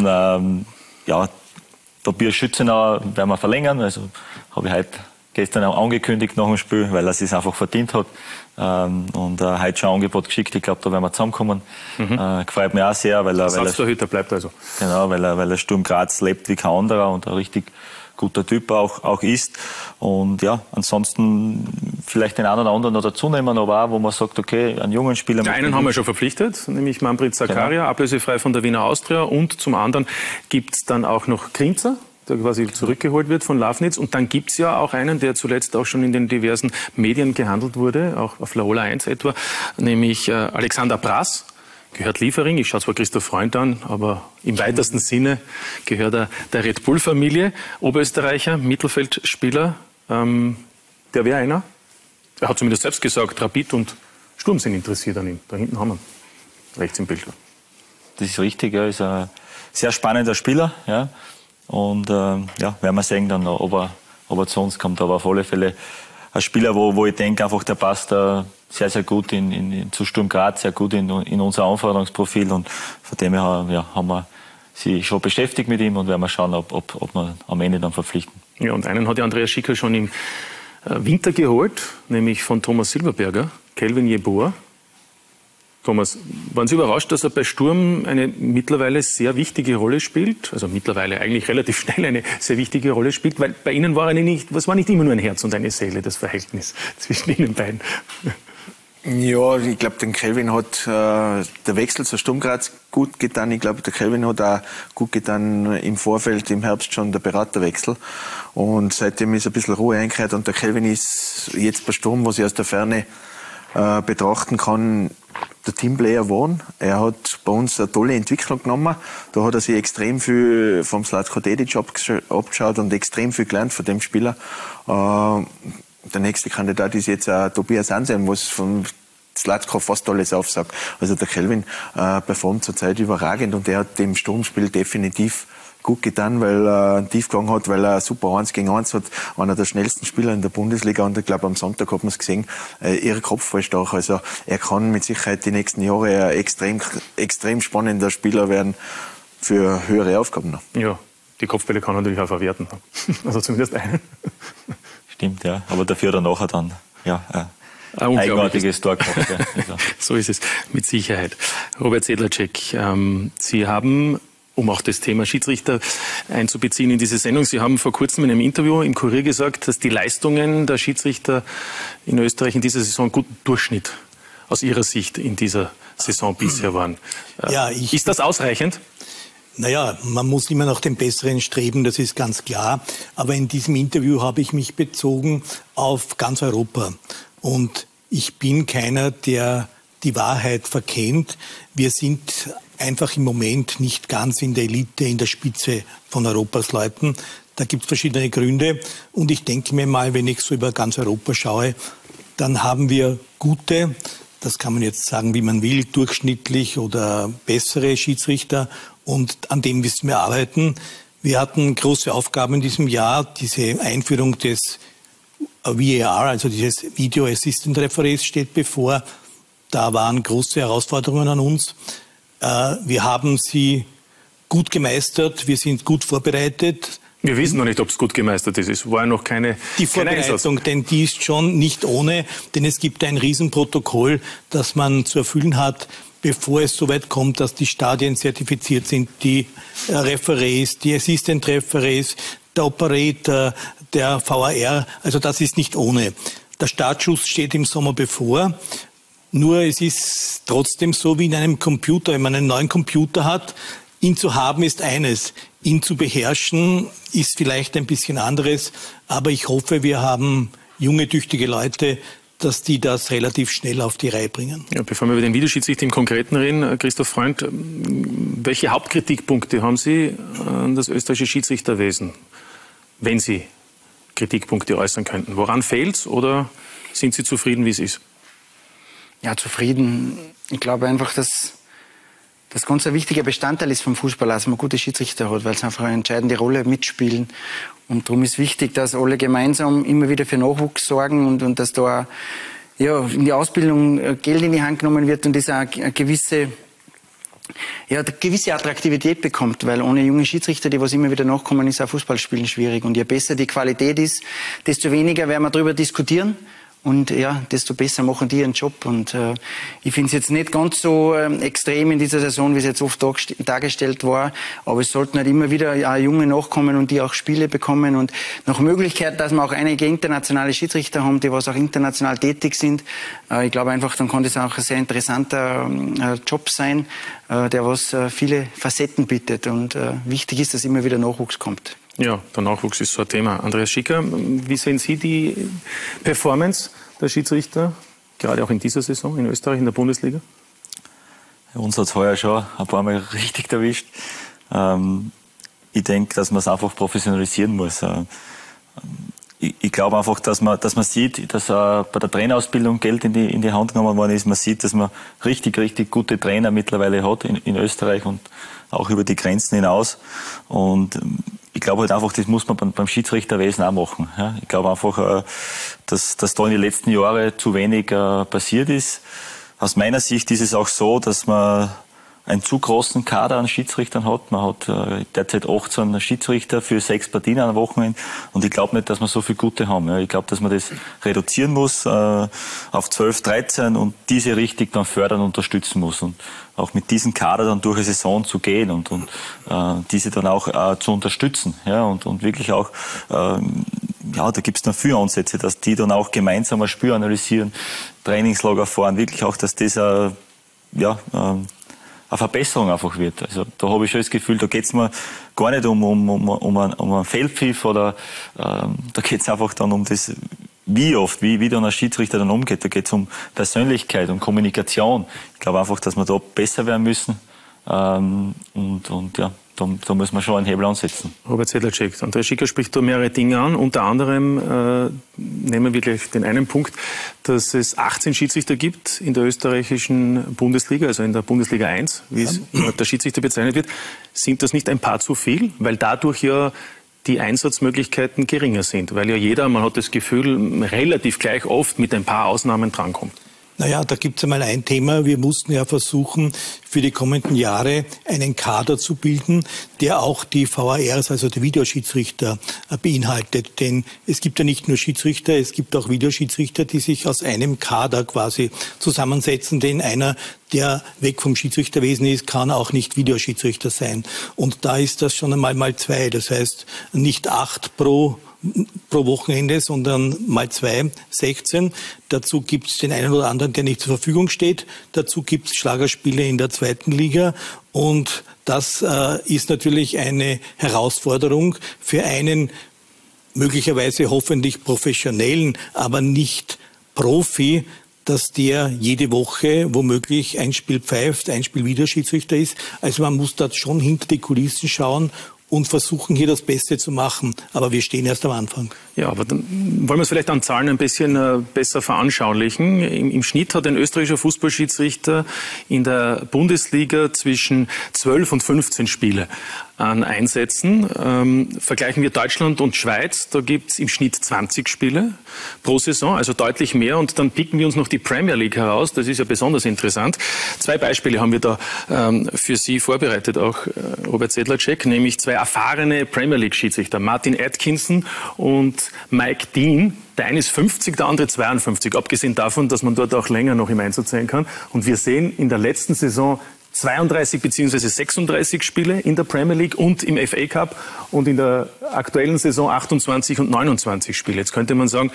Speaker 6: ja, Tobias Schützenauer werden wir verlängern. Also habe ich gestern auch angekündigt nach dem Spiel, weil er es einfach verdient hat. Und heute schon ein Angebot geschickt. Ich glaube, da werden wir zusammenkommen. Gefällt mir auch sehr, weil er
Speaker 2: Ersatztorhüter bleibt also.
Speaker 6: Genau, weil er Sturm Graz lebt wie kein anderer und ein richtig guter Typ auch ist. Und ja, ansonsten vielleicht den einen oder anderen noch dazu nehmen, aber auch, wo man sagt, okay, einen jungen Spieler.
Speaker 2: Den einen haben wir schon verpflichtet, nämlich Manfred Zakaria, genau. Ablösefrei von der Wiener Austria. Und zum anderen gibt es dann auch noch Grinzer, der quasi zurückgeholt wird von Lafnitz. Und dann gibt es ja auch einen, der zuletzt auch schon in den diversen Medien gehandelt wurde, auch auf Laola 1 etwa, nämlich Alexander Brass, gehört Liefering. Ich schaue zwar Christoph Freund an, aber im weitesten Sinne gehört er der Red Bull-Familie. Oberösterreicher, Mittelfeldspieler, der wäre einer. Er hat zumindest selbst gesagt, Rapid und Sturm sind interessiert an ihm. Da hinten haben wir ihn, rechts im Bild.
Speaker 6: Das ist richtig, er ist ein sehr spannender Spieler, ja. Und ja, werden wir sehen dann, ob er zu uns kommt. Aber auf alle Fälle ein Spieler, wo ich denke, einfach der passt sehr, sehr gut zu Sturm Graz, sehr gut in unser Anforderungsprofil. Und von dem her ja, haben wir sich schon beschäftigt mit ihm und werden wir schauen, ob wir am Ende dann verpflichten.
Speaker 2: Ja, und einen hat ja Andreas Schicker schon im Winter geholt, nämlich von Thomas Silberberger, Kelvin Jeboa. Thomas, waren Sie überrascht, dass er bei Sturm eine mittlerweile sehr wichtige Rolle spielt? Also mittlerweile eigentlich relativ schnell eine sehr wichtige Rolle spielt, weil bei Ihnen war es war nicht immer nur ein Herz und eine Seele, das Verhältnis zwischen Ihnen beiden.
Speaker 4: Ja, ich glaube, den Kelvin hat der Wechsel zu Sturm Graz gut getan. Ich glaube, der Kelvin hat auch gut getan im Vorfeld, im Herbst schon der Beraterwechsel. Und seitdem ist ein bisschen Ruhe eingekehrt und der Kelvin ist jetzt bei Sturm, was ich aus der Ferne betrachten kann, der Teamplayer geworden. Er hat bei uns eine tolle Entwicklung genommen. Da hat er sich extrem viel vom Zlatko Dedic abgeschaut und extrem viel gelernt von dem Spieler. Der nächste Kandidat ist jetzt Tobias Ansem, was von Zlatko fast alles aufsagt. Also der Kelvin performt zurzeit überragend und er hat dem Sturmspiel definitiv gut getan, weil er einen Tiefgang hat, weil er super 1 gegen 1 hat, einer der schnellsten Spieler in der Bundesliga und ich glaube am Sonntag hat man es gesehen, ihr Kopfball stark, also er kann mit Sicherheit die nächsten Jahre ein extrem spannender Spieler werden für höhere Aufgaben noch.
Speaker 2: Ja, die Kopfbälle kann er natürlich auch verwerten, also zumindest einen.
Speaker 6: Stimmt, ja, aber dafür dann nachher dann, ja, eigenartiges Tor gemacht. Ja.
Speaker 2: So ist es, mit Sicherheit. Robert Sedlacek, Sie haben, um auch das Thema Schiedsrichter einzubeziehen in diese Sendung, Sie haben vor kurzem in einem Interview im Kurier gesagt, dass die Leistungen der Schiedsrichter in Österreich in dieser Saison guten Durchschnitt aus Ihrer Sicht in dieser Saison bisher waren. Ja, ist das ausreichend?
Speaker 3: Naja, man muss immer nach dem Besseren streben, das ist ganz klar. Aber in diesem Interview habe ich mich bezogen auf ganz Europa. Und ich bin keiner, der die Wahrheit verkennt. Wir sind einfach im Moment nicht ganz in der Elite, in der Spitze von Europas Leuten. Da gibt es verschiedene Gründe. Und ich denke mir mal, wenn ich so über ganz Europa schaue, dann haben wir gute, das kann man jetzt sagen, wie man will, durchschnittlich oder bessere Schiedsrichter. Und an dem müssen wir arbeiten. Wir hatten große Aufgaben in diesem Jahr. Diese Einführung des VAR, also dieses Video Assistant Referees, steht bevor. Da waren große Herausforderungen an uns. Wir haben sie gut gemeistert. Wir sind gut vorbereitet.
Speaker 2: Wir wissen noch nicht, ob es gut gemeistert ist. Es war noch keine
Speaker 3: Die Vorbereitung, denn die ist schon nicht ohne. Denn es gibt ein Riesenprotokoll, das man zu erfüllen hat, bevor es so weit kommt, dass die Stadien zertifiziert sind, die Referees, die Assistant Referees, der Operator, der VAR. Also das ist nicht ohne. Der Startschuss steht im Sommer bevor. Nur es ist trotzdem so wie in einem Computer, wenn man einen neuen Computer hat, Ihn zu haben ist eines, ihn zu beherrschen ist vielleicht ein bisschen anderes, aber ich hoffe, wir haben junge, tüchtige Leute, dass die das relativ schnell auf die Reihe bringen.
Speaker 2: Ja, bevor wir über den Videoschiedsrichter im Konkreten reden, Christoph Freund, welche Hauptkritikpunkte haben Sie an das österreichische Schiedsrichterwesen, wenn Sie Kritikpunkte äußern könnten? Woran fehlt's oder sind Sie zufrieden, wie es ist?
Speaker 5: Ja, zufrieden. Ich glaube einfach, dass das ganz ein wichtiger Bestandteil ist vom Fußball, dass man gute Schiedsrichter hat, weil sie einfach eine entscheidende Rolle mitspielen. Und darum ist wichtig, dass alle gemeinsam immer wieder für Nachwuchs sorgen und dass da in die Ausbildung Geld in die Hand genommen wird und das auch eine gewisse Attraktivität bekommt, weil ohne junge Schiedsrichter, die was immer wieder nachkommen, ist auch Fußballspielen schwierig. Und je besser die Qualität ist, desto weniger werden wir darüber diskutieren. Und ja, desto besser machen die ihren Job. Und ich finde es jetzt nicht ganz so extrem in dieser Saison, wie es jetzt oft dargestellt war. Aber es sollten halt immer wieder Junge nachkommen und die auch Spiele bekommen. Und nach Möglichkeit, dass wir auch einige internationale Schiedsrichter haben, die was auch international tätig sind. Ich glaube einfach, dann kann das auch ein sehr interessanter Job sein, der was viele Facetten bietet. Und wichtig ist, dass immer wieder Nachwuchs kommt.
Speaker 2: Ja, der Nachwuchs ist so ein Thema. Andreas Schicker, wie sehen Sie die Performance der Schiedsrichter, gerade auch in dieser Saison in Österreich, in der Bundesliga?
Speaker 6: Uns hat es heuer schon ein paar Mal richtig erwischt. Ich denke, dass man es einfach professionalisieren muss. Ich glaube einfach, dass man sieht, dass bei der Trainerausbildung Geld in die Hand genommen worden ist. Man sieht, dass man richtig gute Trainer mittlerweile hat in Österreich und auch über die Grenzen hinaus. Und ich glaube halt einfach, das muss man beim Schiedsrichterwesen auch machen. Ja? Ich glaube einfach, dass da in den letzten Jahren zu wenig passiert ist. Aus meiner Sicht ist es auch so, dass man einen zu großen Kader an Schiedsrichtern hat. Man hat derzeit 18 Schiedsrichter für 6 Partien am Wochenende. Und ich glaube nicht, dass wir so viele gute haben. Ja. Ich glaube, dass man das reduzieren muss auf 12, 13 und diese richtig dann fördern und unterstützen muss. Und auch mit diesem Kader dann durch eine Saison zu gehen und diese dann auch zu unterstützen. Ja. Und wirklich auch, da gibt es dann viele Ansätze, dass die dann auch gemeinsam ein Spiel analysieren, Trainingslager fahren, wirklich auch, dass das eine Verbesserung einfach wird. Also da habe ich schon das Gefühl, da geht es mir gar nicht um einen Feldpfiff oder da geht es einfach dann um das, wie dann ein Schiedsrichter dann umgeht. Da geht es um Persönlichkeit, um Kommunikation. Ich glaube einfach, dass wir da besser werden müssen. Da muss man schon einen Hebel ansetzen.
Speaker 2: Robert Sedlacek, Andreas Schicker spricht da mehrere Dinge an. Unter anderem nehmen wir gleich den einen Punkt, dass es 18 Schiedsrichter gibt in der österreichischen Bundesliga, also in der Bundesliga 1, wie es der Schiedsrichter bezeichnet wird. Sind das nicht ein paar zu viel? Weil dadurch ja die Einsatzmöglichkeiten geringer sind. Weil ja jeder, man hat das Gefühl, relativ gleich oft mit ein paar Ausnahmen drankommt.
Speaker 3: Naja, da gibt es einmal ein Thema. Wir mussten ja versuchen, für die kommenden Jahre einen Kader zu bilden, der auch die VARs, also die Videoschiedsrichter, beinhaltet. Denn es gibt ja nicht nur Schiedsrichter, es gibt auch Videoschiedsrichter, die sich aus einem Kader quasi zusammensetzen. Denn einer, der weg vom Schiedsrichterwesen ist, kann auch nicht Videoschiedsrichter sein. Und da ist das schon einmal mal 2. Das heißt, nicht 8 pro Wochenende, sondern mal 2, 16. Dazu gibt es den einen oder anderen, der nicht zur Verfügung steht. Dazu gibt es Schlagerspiele in der 2. Liga. Und das ist natürlich eine Herausforderung für einen möglicherweise hoffentlich professionellen, aber nicht Profi, dass der jede Woche womöglich ein Spiel pfeift, ein Spiel Videoschiedsrichter ist. Also man muss da schon hinter die Kulissen schauen und versuchen hier das Beste zu machen. Aber wir stehen erst am Anfang.
Speaker 2: Ja, aber dann wollen wir es vielleicht an Zahlen ein bisschen besser veranschaulichen. Im Schnitt hat ein österreichischer Fußballschiedsrichter in der Bundesliga zwischen 12 und 15 Spiele an Einsätzen. Vergleichen wir Deutschland und Schweiz, da gibt es im Schnitt 20 Spiele pro Saison, also deutlich mehr. Und dann picken wir uns noch die Premier League heraus, das ist ja besonders interessant. 2 Beispiele haben wir da für Sie vorbereitet, auch Robert Sedlacek, nämlich 2 erfahrene Premier League Schiedsrichter, Martin Atkinson und Mike Dean. Der eine ist 50, der andere 52, abgesehen davon, dass man dort auch länger noch im Einsatz sein kann. Und wir sehen in der letzten Saison 32 bzw. 36 Spiele in der Premier League und im FA Cup und in der aktuellen Saison 28 und 29 Spiele. Jetzt könnte man sagen,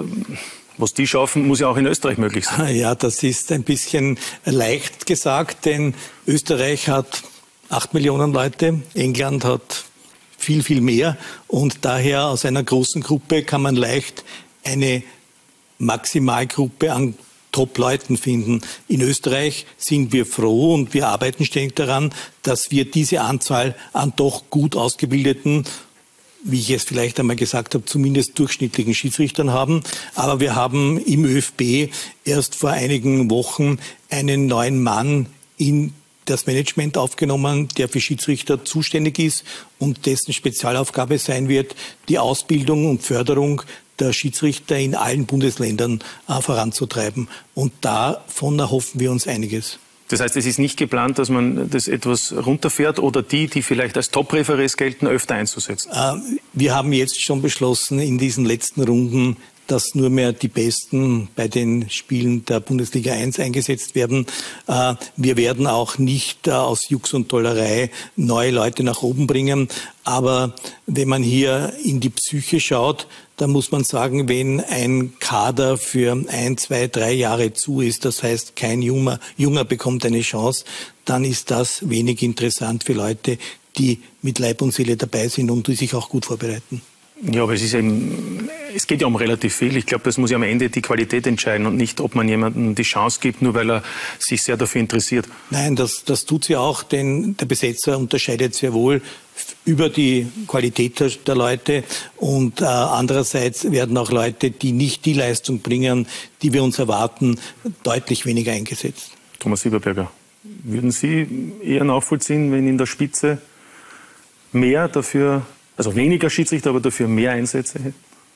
Speaker 2: was die schaffen, muss ja auch in Österreich möglich sein.
Speaker 3: Ja, das ist ein bisschen leicht gesagt, denn Österreich hat 8 Millionen Leute. England hat viel, viel mehr. Und daher aus einer großen Gruppe kann man leicht eine Maximalgruppe an Top-Leuten finden. In Österreich sind wir froh und wir arbeiten ständig daran, dass wir diese Anzahl an doch gut ausgebildeten, wie ich es vielleicht einmal gesagt habe, zumindest durchschnittlichen Schiedsrichtern haben. Aber wir haben im ÖFB erst vor einigen Wochen einen neuen Mann in das Management aufgenommen, der für Schiedsrichter zuständig ist und dessen Spezialaufgabe sein wird, die Ausbildung und Förderung der Schiedsrichter in allen Bundesländern voranzutreiben. Und davon erhoffen wir uns einiges.
Speaker 2: Das heißt, es ist nicht geplant, dass man das etwas runterfährt oder die vielleicht als Top-Referees gelten, öfter einzusetzen?
Speaker 3: Wir haben jetzt schon beschlossen, in diesen letzten Runden, dass nur mehr die Besten bei den Spielen der Bundesliga 1 eingesetzt werden. Wir werden auch nicht aus Jux und Tollerei neue Leute nach oben bringen. Aber wenn man hier in die Psyche schaut, dann muss man sagen, wenn ein Kader für 1, 2, 3 Jahre zu ist, das heißt kein Junger bekommt eine Chance, dann ist das wenig interessant für Leute, die mit Leib und Seele dabei sind und die sich auch gut vorbereiten.
Speaker 2: Ja, aber es geht ja um relativ viel. Ich glaube, das muss ja am Ende die Qualität entscheiden und nicht, ob man jemandem die Chance gibt, nur weil er sich sehr dafür interessiert.
Speaker 3: Nein, das tut sie auch, denn der Besetzer unterscheidet sehr wohl über die Qualität der Leute und andererseits werden auch Leute, die nicht die Leistung bringen, die wir uns erwarten, deutlich weniger eingesetzt.
Speaker 2: Thomas Sieberberger, würden Sie eher nachvollziehen, wenn in der Spitze mehr dafür, also weniger Schiedsrichter, aber dafür mehr Einsätze hätten?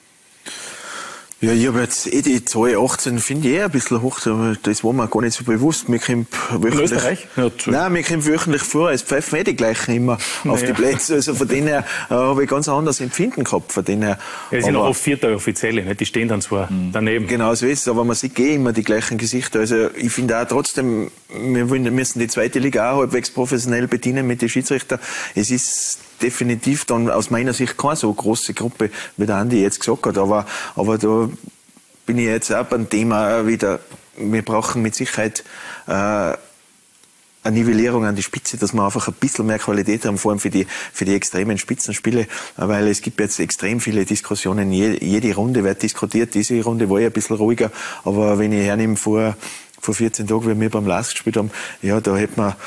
Speaker 4: Ja, ich habe jetzt die Zahl 18, finde ich ein bisschen hoch, aber das war mir gar nicht so bewusst. Mir kommt wöchentlich,
Speaker 2: in Österreich? Ja,
Speaker 4: mir kommt wöchentlich vor, es pfeifen die gleichen immer auf die Plätze. Also von denen her habe ich ganz anderes Empfinden gehabt. Von denen her.
Speaker 2: Ja, es sind auch oft vierte Offizielle, nicht? Die stehen dann zwar daneben.
Speaker 4: Genau so ist es, aber man sieht immer die gleichen Gesichter. Also ich finde auch trotzdem, wir müssen die zweite Liga auch halbwegs professionell bedienen mit den Schiedsrichtern. Es ist definitiv dann aus meiner Sicht keine so große Gruppe, wie der Andi jetzt gesagt hat. Aber da bin ich jetzt auch beim Thema wieder, wir brauchen mit Sicherheit eine Nivellierung an die Spitze, dass wir einfach ein bisschen mehr Qualität haben, vor allem für die extremen Spitzenspiele, weil es gibt jetzt extrem viele Diskussionen, jede Runde wird diskutiert, diese Runde war ja ein bisschen ruhiger, aber wenn ich hernehme, vor 14 Tagen, wie wir beim LASK gespielt haben, ja, da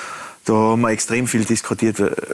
Speaker 4: haben wir extrem viel diskutiert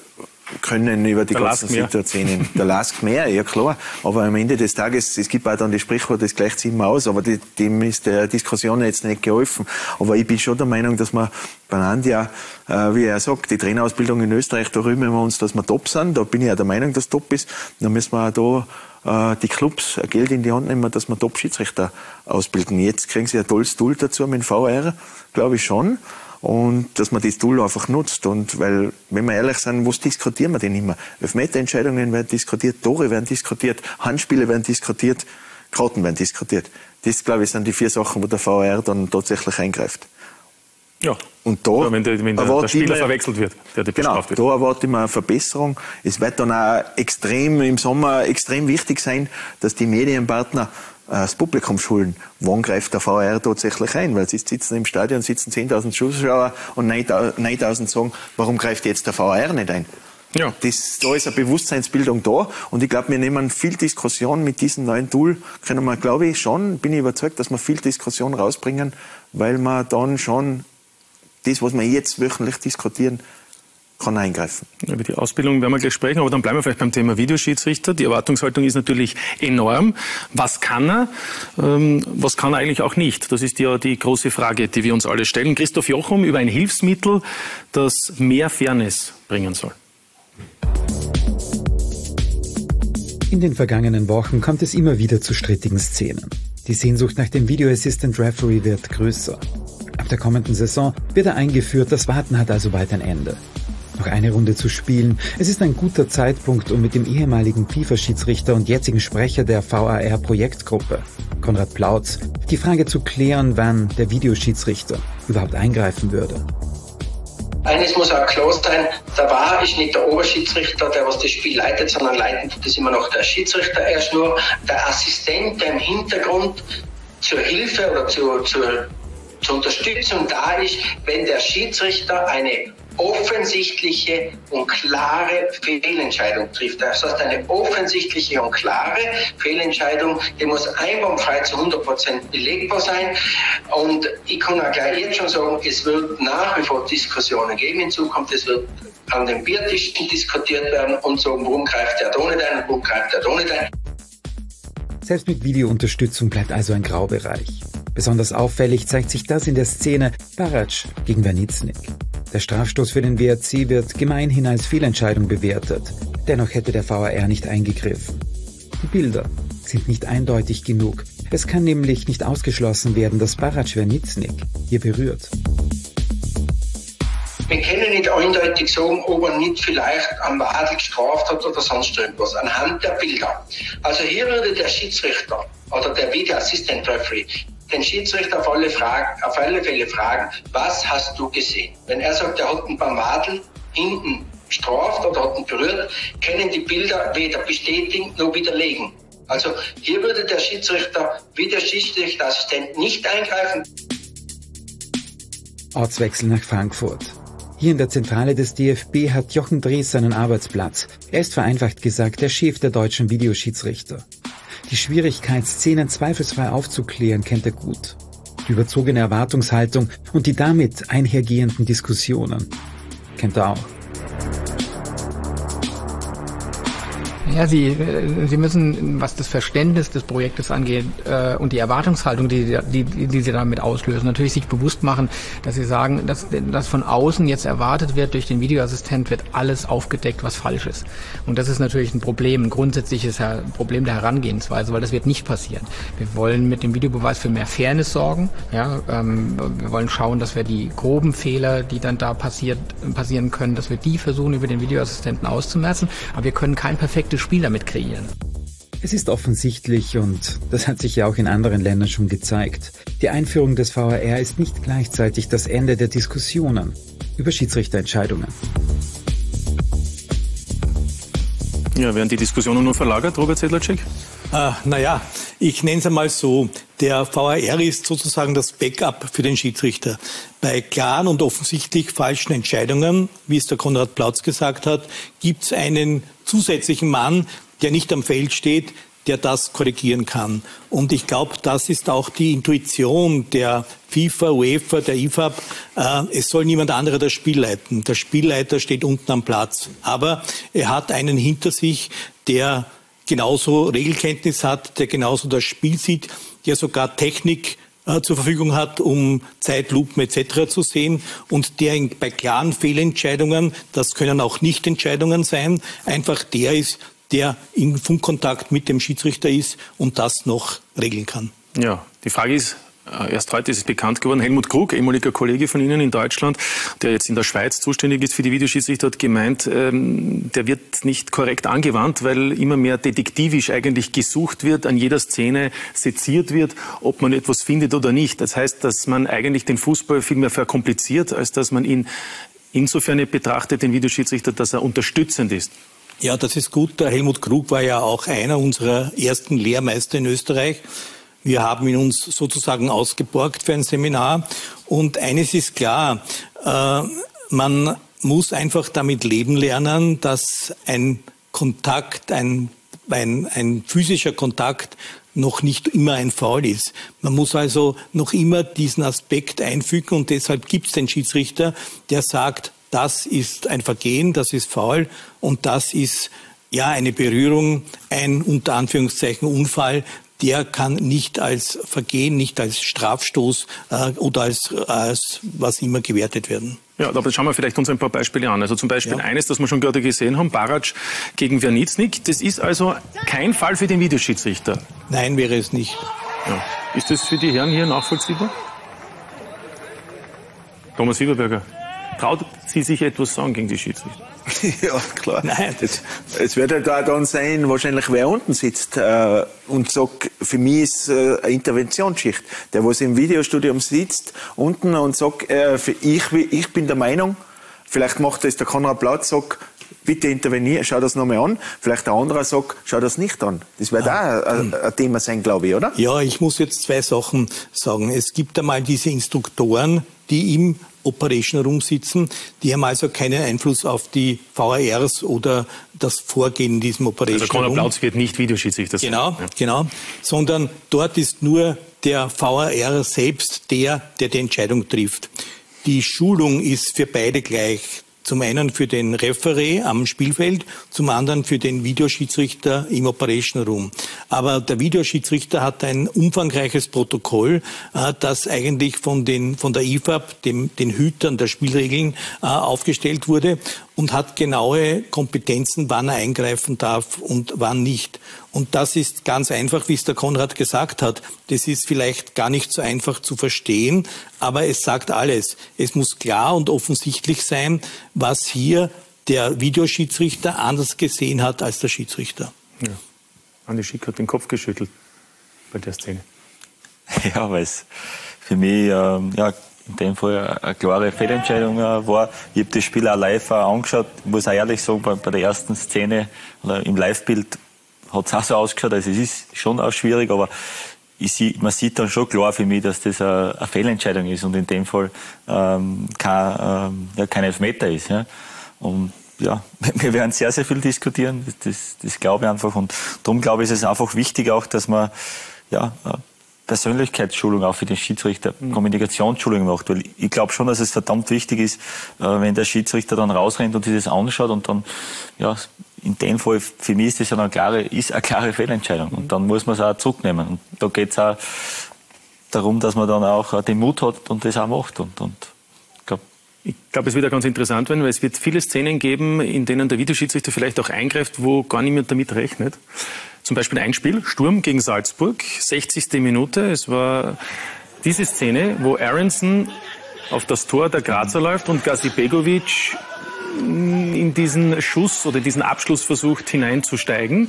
Speaker 4: können über die ganzen Situationen. Der LASK mehr, ja klar. Aber am Ende des Tages, es gibt auch dann das Sprichwort, das gleicht sich immer aus, aber dem ist der Diskussion jetzt nicht geholfen. Aber ich bin schon der Meinung, dass wir bei Andi auch, wie er sagt, die Trainerausbildung in Österreich, da rühmen wir uns, dass wir top sind. Da bin ich auch der Meinung, dass top ist. Dann müssen wir auch da die Clubs Geld in die Hand nehmen, dass wir Top-Schiedsrichter ausbilden. Jetzt kriegen sie ein tolles Tool dazu mit dem VR, glaube ich schon. Und dass man das Tool einfach nutzt. Und weil, wenn wir ehrlich sind, was diskutieren wir denn immer? Elfmeterentscheidungen werden diskutiert, Tore werden diskutiert, Handspiele werden diskutiert, Karten werden diskutiert. Das, glaube ich, sind die 4 Sachen, wo der VR dann tatsächlich eingreift.
Speaker 2: Ja.
Speaker 4: Und da,
Speaker 2: ja, wenn der Spieler verwechselt wird, der bestraft wird.
Speaker 4: Da erwarte ich mir eine Verbesserung. Es wird dann auch im Sommer extrem wichtig sein, dass die Medienpartner das Publikum schulen. Wann greift der VR tatsächlich ein? Weil sie sitzen im Stadion, sitzen 10.000 Zuschauer und 9.000 sagen, warum greift jetzt der VR nicht ein? Ja. Da ist eine Bewusstseinsbildung da und ich glaube, wir nehmen viel Diskussion mit diesem neuen Tool, können wir, glaube ich, schon, bin ich überzeugt, dass wir viel Diskussion rausbringen, weil wir dann schon das, was wir jetzt wöchentlich diskutieren, kann eingreifen.
Speaker 2: Über die Ausbildung werden wir gleich sprechen, aber dann bleiben wir vielleicht beim Thema Videoschiedsrichter. Die Erwartungshaltung ist natürlich enorm. Was kann er? Was kann er eigentlich auch nicht? Das ist ja die große Frage, die wir uns alle stellen. Christoph Jochum über ein Hilfsmittel, das mehr Fairness bringen soll.
Speaker 13: In den vergangenen Wochen kommt es immer wieder zu strittigen Szenen. Die Sehnsucht nach dem Video Assistant Referee wird größer. Ab der kommenden Saison wird er eingeführt, das Warten hat also bald ein Ende. Noch eine Runde zu spielen. Es ist ein guter Zeitpunkt, um mit dem ehemaligen FIFA-Schiedsrichter und jetzigen Sprecher der VAR-Projektgruppe, Konrad Plautz, die Frage zu klären, wann der Videoschiedsrichter überhaupt eingreifen würde.
Speaker 14: Eines muss auch klar sein, der VAR ist nicht der Oberschiedsrichter, der was das Spiel leitet, sondern leiten tut das immer noch der Schiedsrichter. Er ist nur der Assistent, der im Hintergrund zur Hilfe oder zur Unterstützung da ist, wenn der Schiedsrichter eine offensichtliche und klare Fehlentscheidung trifft. Das heißt, eine offensichtliche und klare Fehlentscheidung, die muss einwandfrei zu 100% belegbar sein. Und ich kann auch gleich jetzt schon sagen, es wird nach wie vor Diskussionen geben in Zukunft. Es wird an den Biertischen diskutiert werden und sagen, warum greift der da nicht ein und warum greift der da nicht ein.
Speaker 13: Selbst mit Videounterstützung bleibt also ein Graubereich. Besonders auffällig zeigt sich das in der Szene Barac gegen Verniznik. Der Strafstoß für den WRC wird gemeinhin als Fehlentscheidung bewertet. Dennoch hätte der VAR nicht eingegriffen. Die Bilder sind nicht eindeutig genug. Es kann nämlich nicht ausgeschlossen werden, dass Barac Verniznik hier berührt.
Speaker 14: Wir können nicht eindeutig sagen, ob er nicht vielleicht am Wadel gestraft hat oder sonst irgendwas, anhand der Bilder. Also hier würde der Schiedsrichter oder der Video Assistant Referee den Schiedsrichter auf alle Fälle fragen, was hast du gesehen? Wenn er sagt, er hat ihn beim Wadel hinten gestraft oder hat ihn berührt, können die Bilder weder bestätigen noch widerlegen. Also hier würde der Schiedsrichter wie der Schiedsrichterassistent nicht eingreifen.
Speaker 13: Ortswechsel nach Frankfurt. Hier in der Zentrale des DFB hat Jochen Drees seinen Arbeitsplatz. Er ist vereinfacht gesagt der Chef der deutschen Videoschiedsrichter. Die Schwierigkeit, Szenen zweifelsfrei aufzuklären, kennt er gut. Die überzogene Erwartungshaltung und die damit einhergehenden Diskussionen kennt er auch.
Speaker 15: Ja, Sie müssen, was das Verständnis des Projektes angeht und die Erwartungshaltung, die Sie damit auslösen, natürlich sich bewusst machen, dass Sie sagen, dass von außen jetzt erwartet wird, durch den Videoassistent wird alles aufgedeckt, was falsch ist. Und das ist natürlich ein Problem, ein grundsätzliches Problem der Herangehensweise, weil das wird nicht passieren. Wir wollen mit dem Videobeweis für mehr Fairness sorgen. Ja, wir wollen schauen, dass wir die groben Fehler, die dann da passieren können, dass wir die versuchen, über den Videoassistenten auszumerzen. Aber wir können kein perfektes Spiel damit kreieren.
Speaker 13: Es ist offensichtlich, und das hat sich ja auch in anderen Ländern schon gezeigt, die Einführung des VAR ist nicht gleichzeitig das Ende der Diskussionen über Schiedsrichterentscheidungen.
Speaker 2: Ja, werden die Diskussionen nur verlagert, Robert Sedlacek?
Speaker 3: Naja, ich nenne es einmal so, der VAR ist sozusagen das Backup für den Schiedsrichter. Bei klaren und offensichtlich falschen Entscheidungen, wie es der Konrad Plautz gesagt hat, gibt es einen zusätzlichen Mann, der nicht am Feld steht, der das korrigieren kann. Und ich glaube, das ist auch die Intuition der FIFA, UEFA, der IFAB. Es soll niemand anderer das Spiel leiten. Der Spielleiter steht unten am Platz. Aber er hat einen hinter sich, der genauso Regelkenntnis hat, der genauso das Spiel sieht, der sogar Technik zur Verfügung hat, um Zeitlupen etc. zu sehen und der bei klaren Fehlentscheidungen, das können auch Nichtentscheidungen sein, einfach der ist, der in Funkkontakt mit dem Schiedsrichter ist und das noch regeln kann.
Speaker 2: Ja, die Frage ist, erst heute ist es bekannt geworden, Helmut Krug, ehemaliger Kollege von Ihnen in Deutschland, der jetzt in der Schweiz zuständig ist für die Videoschiedsrichter, hat gemeint, der wird nicht korrekt angewandt, weil immer mehr detektivisch eigentlich gesucht wird, an jeder Szene seziert wird, ob man etwas findet oder nicht. Das heißt, dass man eigentlich den Fußball viel mehr verkompliziert, als dass man ihn insofern betrachtet, den Videoschiedsrichter, dass er unterstützend ist.
Speaker 3: Ja, das ist gut. Der Helmut Krug war ja auch einer unserer ersten Lehrmeister in Österreich. Wir haben ihn uns sozusagen ausgeborgt für ein Seminar. Und eines ist klar, man muss einfach damit leben lernen, dass ein Kontakt, ein physischer Kontakt noch nicht immer ein Foul ist. Man muss also noch immer diesen Aspekt einfügen und deshalb gibt es den Schiedsrichter, der sagt, das ist ein Vergehen, das ist Foul und das ist ja eine Berührung, ein unter Anführungszeichen Unfall, der kann nicht als Vergehen, nicht als Strafstoß oder als was immer gewertet werden.
Speaker 2: Ja, aber schauen wir vielleicht uns ein paar Beispiele an. Also zum Beispiel eines, das wir schon gerade gesehen haben, Barac gegen Verniznik. Das ist also kein Fall für den Videoschiedsrichter.
Speaker 3: Nein, wäre es nicht.
Speaker 2: Ja. Ist das für die Herren hier nachvollziehbar? Thomas Wieberberger, traut Sie sich etwas sagen gegen die Schiedsrichter?
Speaker 4: Ja, klar.
Speaker 3: Nein.
Speaker 4: Es wird halt auch dann sein, wahrscheinlich wer unten sitzt und sagt, für mich ist eine Interventionsschicht. Der, was im Videostudium sitzt, unten und sagt, ich bin der Meinung, vielleicht macht das der Konrad Plautz, sagt, bitte intervenieren, schau das nochmal an. Vielleicht der andere sagt, schau das nicht an. Das wird auch ein Thema sein, glaube ich, oder?
Speaker 3: Ja, ich muss jetzt zwei Sachen sagen. Es gibt einmal diese Instruktoren, die im Operation Room sitzen. Die haben also keinen Einfluss auf die VARs oder das Vorgehen in diesem Operation Room.
Speaker 2: Also Conor Plautz wird nicht Videoschiedsrichter sein.
Speaker 3: Genau. Sondern dort ist nur der VAR selbst der die Entscheidung trifft. Die Schulung ist für beide gleich. Zum einen für den Referee am Spielfeld, zum anderen für den Videoschiedsrichter im Operation Room. Aber der Videoschiedsrichter hat ein umfangreiches Protokoll, das eigentlich von der IFAB, den Hütern der Spielregeln, aufgestellt wurde und hat genaue Kompetenzen, wann er eingreifen darf und wann nicht. Und das ist ganz einfach, wie es der Konrad gesagt hat. Das ist vielleicht gar nicht so einfach zu verstehen, aber es sagt alles. Es muss klar und offensichtlich sein, was hier der Videoschiedsrichter anders gesehen hat als der Schiedsrichter.
Speaker 2: Ja. Andi Schick hat den Kopf geschüttelt bei der Szene.
Speaker 6: Ja, weil es für mich in dem Fall eine klare Fehlentscheidung war. Ich habe das Spiel auch live angeschaut. Ich muss auch ehrlich sagen, bei der ersten Szene oder im Live-Bild hat es auch so ausgeschaut. Also es ist schon auch schwierig, aber man sieht dann schon klar für mich, dass das eine Fehlentscheidung ist und in dem Fall kein Elfmeter ist. Ja. Und ja, wir werden sehr, sehr viel diskutieren. Das glaube ich einfach. Und darum glaube ich, ist es einfach wichtig auch, dass man Persönlichkeitsschulung auch für den Schiedsrichter, Kommunikationsschulung macht. Weil ich glaube schon, dass es verdammt wichtig ist, wenn der Schiedsrichter dann rausrennt und sich das anschaut und dann, in dem Fall, für mich ist das eine klare Fehlentscheidung. Und dann muss man es auch zurücknehmen. Und da geht es auch darum, dass man dann auch den Mut hat und das auch macht.
Speaker 2: Ich glaube, es wird auch ganz interessant werden, weil es wird viele Szenen geben, in denen der Videoschiedsrichter vielleicht auch eingreift, wo gar niemand damit rechnet. Zum Beispiel ein Spiel, Sturm gegen Salzburg, 60. Minute. Es war diese Szene, wo Aronson auf das Tor der Grazer läuft und Gazibegovic in diesen Schuss oder diesen Abschluss versucht hineinzusteigen.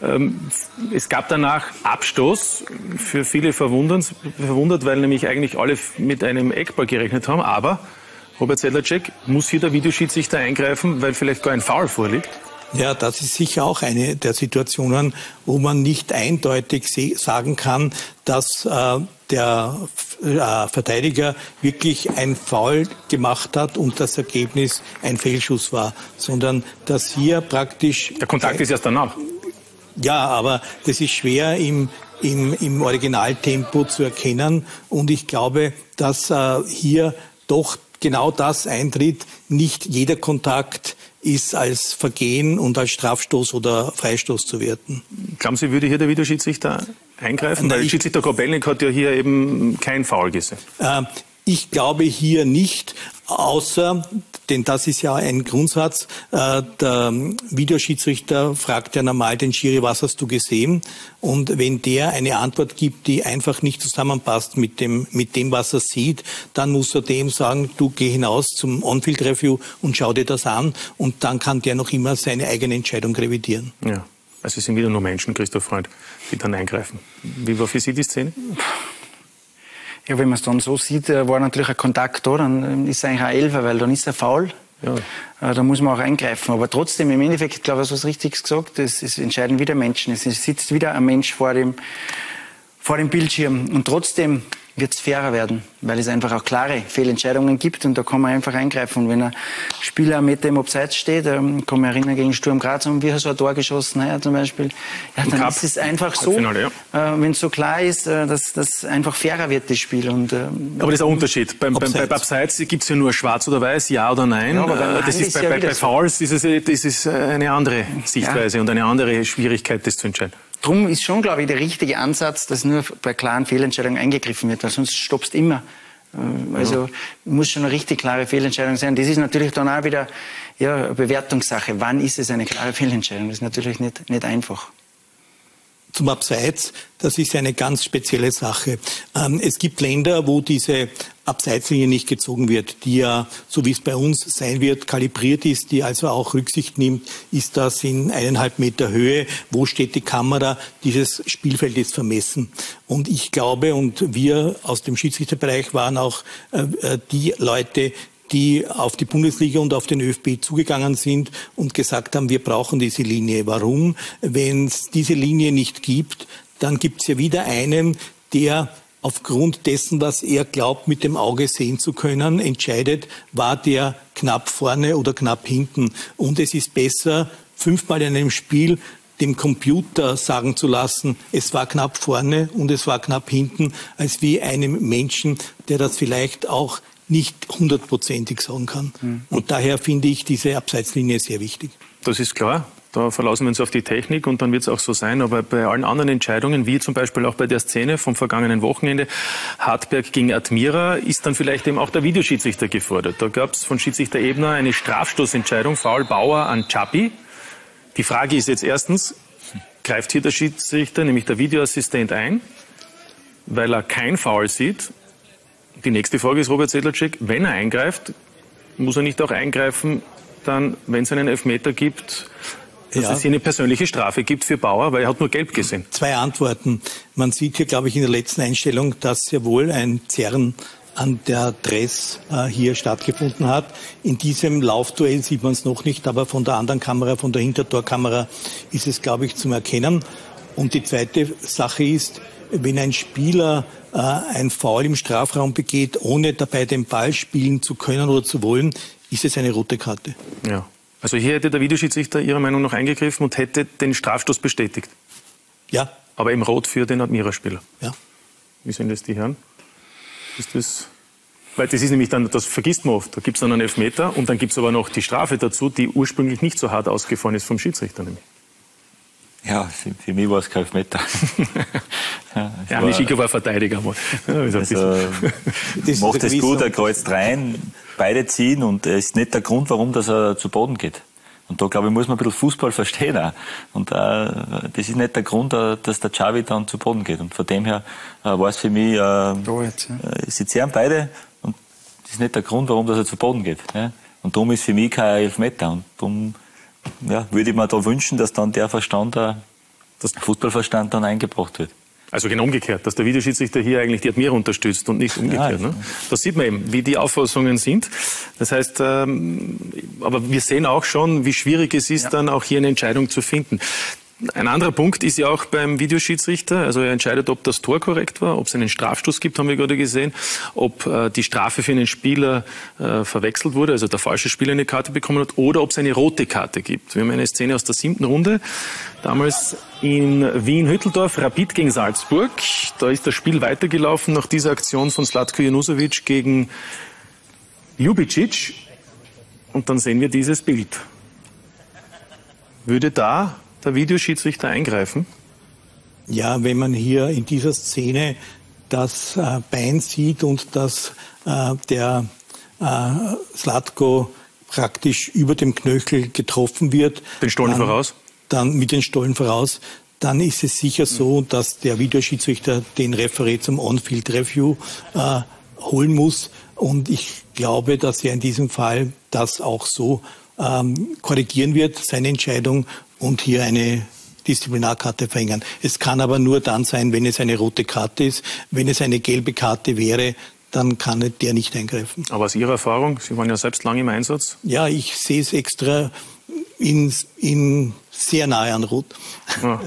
Speaker 2: Es gab danach Abstoß, für viele verwundert, weil nämlich eigentlich alle mit einem Eckball gerechnet haben. Aber Robert Sedlacek, muss hier der Videoschiedsrichter eingreifen, weil vielleicht gar ein Foul vorliegt?
Speaker 3: Ja, das ist sicher auch eine der Situationen, wo man nicht eindeutig sagen kann, dass der Verteidiger wirklich ein Foul gemacht hat und das Ergebnis ein Fehlschuss war, sondern dass hier praktisch...
Speaker 2: Der Kontakt ist erst danach.
Speaker 3: Ja, aber das ist schwer im Originaltempo zu erkennen und ich glaube, dass hier doch genau das eintritt. Nicht jeder Kontakt ist als Vergehen und als Strafstoß oder Freistoß zu werten.
Speaker 2: Glauben Sie, würde hier der Videoschiedsrichter eingreifen? Weil Schiedsrichter Kobelnik hat ja hier eben kein Foul gesehen.
Speaker 3: Ich glaube hier nicht, außer, denn das ist ja ein Grundsatz, der Videoschiedsrichter fragt ja normal den Schiri, was hast du gesehen? Und wenn der eine Antwort gibt, die einfach nicht zusammenpasst mit dem, was er sieht, dann muss er dem sagen, du geh hinaus zum On-Field-Review und schau dir das an und dann kann der noch immer seine eigene Entscheidung revidieren.
Speaker 2: Ja, also es sind wieder nur Menschen, Christoph Freund, die dann eingreifen. Wie war für Sie die Szene?
Speaker 5: Ja, wenn man es dann so sieht, war natürlich ein Kontakt da, dann ist es eigentlich ein Elfer, weil dann ist er faul. Ja. Da muss man auch eingreifen. Aber trotzdem, im Endeffekt, glaube ich, was Richtiges gesagt, es entscheiden wieder Menschen. Es sitzt wieder ein Mensch vor dem Bildschirm. Und trotzdem wird es fairer werden, weil es einfach auch klare Fehlentscheidungen gibt und da kann man einfach eingreifen. Und wenn ein Spieler 1 Meter im Abseits steht, kann man erinnern, gegen Sturm Graz haben wir so ein Tor geschossen, zum Beispiel. Ja, dann ist es einfach so, wenn es so klar ist, dass das einfach fairer wird, das Spiel. Und,
Speaker 2: aber das ist ein Unterschied. Beim Abseits gibt es ja nur schwarz oder weiß, ja oder nein. Ja, das ist bei Fouls ist es eine andere Sichtweise und eine andere Schwierigkeit, das zu entscheiden.
Speaker 5: Drum ist schon, glaube ich, der richtige Ansatz, dass nur bei klaren Fehlentscheidungen eingegriffen wird, weil sonst stoppst du immer. Also muss schon eine richtig klare Fehlentscheidung sein. Das ist natürlich dann auch wieder eine Bewertungssache. Wann ist es eine klare Fehlentscheidung? Das ist natürlich nicht einfach.
Speaker 3: Zum Abseits, das ist eine ganz spezielle Sache. Es gibt Länder, wo diese Abseitslinie nicht gezogen wird, die ja, so wie es bei uns sein wird, kalibriert ist, die also auch Rücksicht nimmt, ist das in 1,5 Meter Höhe, wo steht die Kamera, dieses Spielfeld ist vermessen. Und ich glaube, und wir aus dem Schiedsrichterbereich waren auch die Leute, die auf die Bundesliga und auf den ÖFB zugegangen sind und gesagt haben, wir brauchen diese Linie. Warum? Wenn es diese Linie nicht gibt, dann gibt es ja wieder einen, der aufgrund dessen, was er glaubt, mit dem Auge sehen zu können, entscheidet, war der knapp vorne oder knapp hinten. Und es ist besser, 5-mal in einem Spiel dem Computer sagen zu lassen, es war knapp vorne und es war knapp hinten, als wie einem Menschen, der das vielleicht auch nicht 100%ig sagen kann. Und daher finde ich diese Abseitslinie sehr wichtig.
Speaker 2: Das ist klar. Da verlassen wir uns auf die Technik und dann wird es auch so sein. Aber bei allen anderen Entscheidungen, wie zum Beispiel auch bei der Szene vom vergangenen Wochenende, Hartberg gegen Admira, ist dann vielleicht eben auch der Videoschiedsrichter gefordert. Da gab es von Schiedsrichter Ebner eine Strafstoßentscheidung, Foul Bauer an Chapi. Die Frage ist jetzt erstens, greift hier der Schiedsrichter, nämlich der Videoassistent, ein, weil er kein Foul sieht? Die nächste Frage ist, Robert Sedlacek, wenn er eingreift, muss er nicht auch eingreifen, dann, wenn es einen Elfmeter gibt, dass es hier eine persönliche Strafe gibt für Bauer, weil er hat nur gelb gesehen?
Speaker 3: 2 Antworten. Man sieht hier, glaube ich, in der letzten Einstellung, dass sehr wohl ein Zerren an der Dress hier stattgefunden hat. In diesem Laufduell sieht man es noch nicht, aber von der anderen Kamera, von der Hintertorkamera, ist es, glaube ich, zum Erkennen. Und die zweite Sache ist, wenn ein Spieler ein Foul im Strafraum begeht, ohne dabei den Ball spielen zu können oder zu wollen, ist es eine rote Karte.
Speaker 2: Ja. Also hier hätte der Videoschiedsrichter Ihrer Meinung nach eingegriffen und hätte den Strafstoß bestätigt?
Speaker 3: Ja.
Speaker 2: Aber eben rot für den Admira-Spieler?
Speaker 3: Ja.
Speaker 2: Wie sehen das die Herren? Ist das... Weil das ist nämlich dann, das vergisst man oft, da gibt es dann einen Elfmeter und dann gibt es aber noch die Strafe dazu, die ursprünglich nicht so hart ausgefallen ist vom Schiedsrichter nämlich.
Speaker 6: Ja, für mich war es kein Elfmeter.
Speaker 2: Ja, Mischika war Verteidiger.
Speaker 6: Macht es gut, er kreuzt rein, beide ziehen und es ist nicht der Grund, warum dass er zu Boden geht. Und da, glaube ich, muss man ein bisschen Fußball verstehen auch. Und das ist nicht der Grund, dass der Xavi dann zu Boden geht. Und von dem her war es für mich, sie zehren beide und das ist nicht der Grund, warum dass er zu Boden geht. Ja? Und darum ist für mich kein Elfmeter. Und darum würde ich mir da wünschen, dass dann der Verstand, das Fußballverstand dann eingebracht wird.
Speaker 2: Also genau umgekehrt, dass der Videoschiedsrichter hier eigentlich die Admira unterstützt und nicht umgekehrt. Ja, ne? Das sieht man eben, wie die Auffassungen sind. Das heißt, aber wir sehen auch schon, wie schwierig es ist, dann auch hier eine Entscheidung zu finden. Ein anderer Punkt ist ja auch beim Videoschiedsrichter, also er entscheidet, ob das Tor korrekt war, ob es einen Strafstoß gibt, haben wir gerade gesehen, ob die Strafe für einen Spieler verwechselt wurde, also der falsche Spieler eine Karte bekommen hat, oder ob es eine rote Karte gibt. Wir haben eine Szene aus der 7. Runde, damals in Wien-Hütteldorf, Rapid gegen Salzburg. Da ist das Spiel weitergelaufen nach dieser Aktion von Zlatko Janusovic gegen Ljubicic. Und dann sehen wir dieses Bild. Würde da der Videoschiedsrichter eingreifen?
Speaker 3: Ja, wenn man hier in dieser Szene das Bein sieht und dass der Zlatko praktisch über dem Knöchel getroffen wird.
Speaker 2: Den Stollen voraus?
Speaker 3: Dann mit den Stollen voraus. Dann ist es sicher so, dass der Videoschiedsrichter den Referee zum On-Field-Review holen muss. Und ich glaube, dass er in diesem Fall das auch so korrigieren wird, seine Entscheidung, und hier eine Disziplinarkarte verhängen. Es kann aber nur dann sein, wenn es eine rote Karte ist. Wenn es eine gelbe Karte wäre, dann kann der nicht eingreifen.
Speaker 2: Aber aus Ihrer Erfahrung, Sie waren ja selbst lange im Einsatz?
Speaker 3: Ja, ich sehe es extra in sehr nahe an Rot. Ja.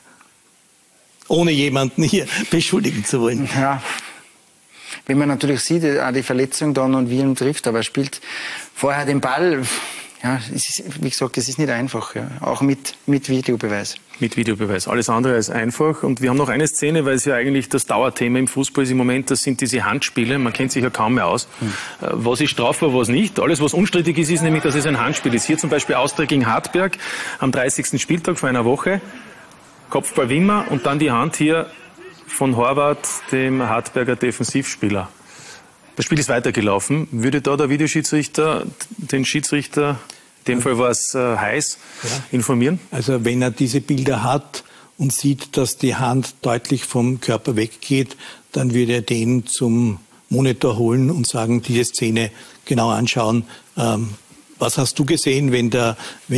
Speaker 3: Ohne jemanden hier beschuldigen zu wollen.
Speaker 5: Ja. Wenn man natürlich sieht, auch die Verletzung dann und wie ihn trifft, aber er spielt vorher den Ball. Ja, es ist, wie gesagt, es ist nicht einfach, ja. Auch mit Videobeweis.
Speaker 2: Mit Videobeweis, alles andere als einfach. Und wir haben noch eine Szene, weil es ja eigentlich das Dauerthema im Fußball ist im Moment, das sind diese Handspiele. Man kennt sich ja kaum mehr aus. Was ist strafbar, was nicht. Alles, was unstrittig ist, ist nämlich, dass es ein Handspiel ist. Hier zum Beispiel Austria gegen Hartberg am 30. Spieltag vor einer Woche. Kopfball Wimmer und dann die Hand hier von Horvath, dem Hartberger Defensivspieler. Das Spiel ist weitergelaufen. Würde da der Videoschiedsrichter den Schiedsrichter, in dem Fall war es heiß, informieren?
Speaker 3: Also wenn er diese Bilder hat und sieht, dass die Hand deutlich vom Körper weggeht, dann würde er den zum Monitor holen und sagen, diese Szene genau anschauen. Was hast du gesehen, wenn der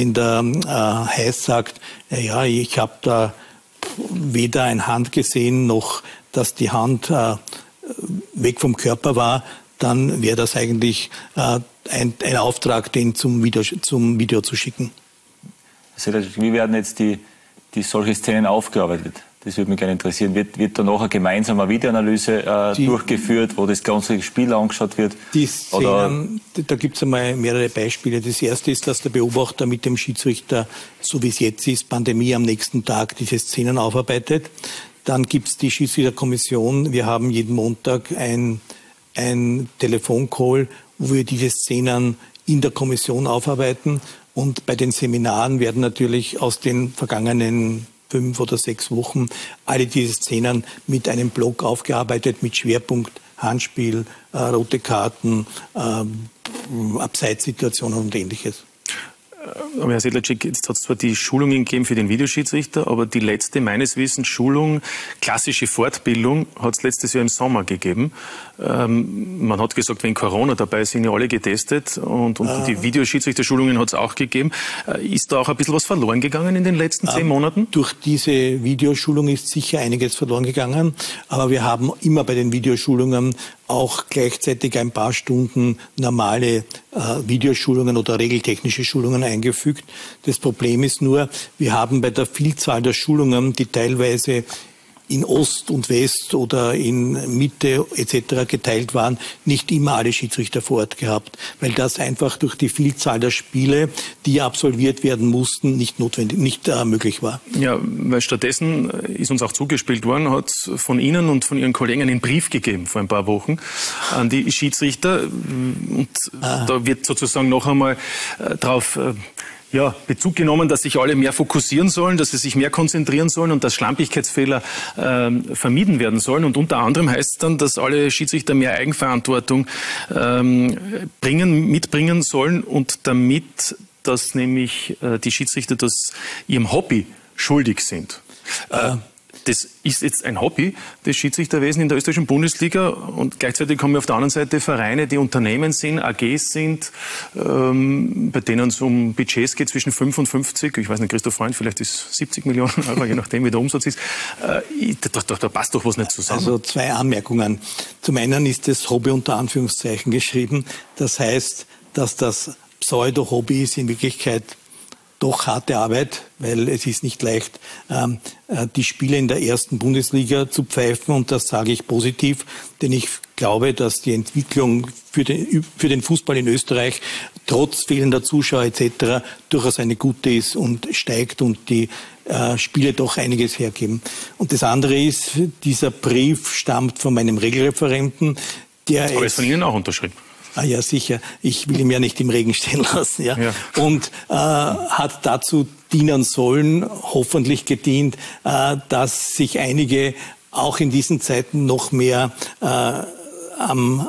Speaker 3: Heiß sagt, ja, ich habe da weder eine Hand gesehen, noch dass die Hand weg vom Körper war, dann wäre das eigentlich ein Auftrag, den zum Video zu schicken.
Speaker 6: Wie werden jetzt die solche Szenen aufgearbeitet? Das würde mich gerne interessieren. Wird da nachher gemeinsam eine Videoanalyse durchgeführt, wo das ganze Spiel angeschaut wird?
Speaker 3: Die Szenen, da gibt es einmal mehrere Beispiele. Das erste ist, dass der Beobachter mit dem Schiedsrichter, so wie es jetzt ist, Pandemie am nächsten Tag, diese Szenen aufarbeitet. Dann gibt es die Schiedsrichterkommission. Wir haben jeden Montag ein Telefoncall, wo wir diese Szenen in der Kommission aufarbeiten. Und bei den Seminaren werden natürlich aus den vergangenen 5 oder 6 Wochen alle diese Szenen mit einem Block aufgearbeitet, mit Schwerpunkt Handspiel, rote Karten, Abseitssituationen und Ähnliches.
Speaker 2: Aber Herr Sedlacek, jetzt hat es zwar die Schulungen gegeben für den Videoschiedsrichter, aber die letzte, meines Wissens, Schulung, klassische Fortbildung, hat es letztes Jahr im Sommer gegeben. Man hat gesagt, wenn Corona dabei ist, sind ja alle getestet und die Videoschiedsrichterschulungen hat es auch gegeben. Ist da auch ein bisschen was verloren gegangen in den letzten 10 Monaten?
Speaker 3: Durch diese Videoschulung ist sicher einiges verloren gegangen, aber wir haben immer bei den Videoschulungen auch gleichzeitig ein paar Stunden normale Videoschulungen oder regeltechnische Schulungen eingefügt. Das Problem ist nur, wir haben bei der Vielzahl der Schulungen, die teilweise in Ost und West oder in Mitte etc. geteilt waren, nicht immer alle Schiedsrichter vor Ort gehabt, weil das einfach durch die Vielzahl der Spiele, die absolviert werden mussten, nicht möglich war.
Speaker 2: Ja, weil stattdessen ist uns auch zugespielt worden, hat von Ihnen und von Ihren Kollegen einen Brief gegeben vor ein paar Wochen an die Schiedsrichter und da wird sozusagen noch einmal drauf Bezug genommen, dass sich alle mehr fokussieren sollen, dass sie sich mehr konzentrieren sollen und dass Schlampigkeitsfehler vermieden werden sollen. Und unter anderem heißt es dann, dass alle Schiedsrichter mehr Eigenverantwortung mitbringen sollen und damit, dass nämlich die Schiedsrichter das ihrem Hobby schuldig sind. Das ist jetzt ein Hobby, das Schiedsrichterwesen in der österreichischen Bundesliga und gleichzeitig haben wir auf der anderen Seite Vereine, die Unternehmen sind, AGs sind, bei denen es um Budgets geht zwischen 5 und 50, ich weiß nicht, Christoph Freund, vielleicht ist 70 Millionen Euro, je nachdem wie der Umsatz ist. Da passt doch was nicht zusammen.
Speaker 3: Also 2 Anmerkungen. Zum einen ist das Hobby unter Anführungszeichen geschrieben. Das heißt, dass das Pseudo-Hobby ist in Wirklichkeit doch harte Arbeit, weil es ist nicht leicht, die Spiele in der ersten Bundesliga zu pfeifen und das sage ich positiv, denn ich glaube, dass die Entwicklung für den Fußball in Österreich trotz fehlender Zuschauer etc. durchaus eine gute ist und steigt und die Spiele doch einiges hergeben. Und das andere ist, dieser Brief stammt von meinem Regelreferenten, der
Speaker 2: ist von Ihnen auch unterschrieben.
Speaker 3: Ah ja, sicher. Ich will ihn ja nicht im Regen stehen lassen. Ja. Und hat dazu dienen sollen, hoffentlich gedient, dass sich einige auch in diesen Zeiten noch mehr am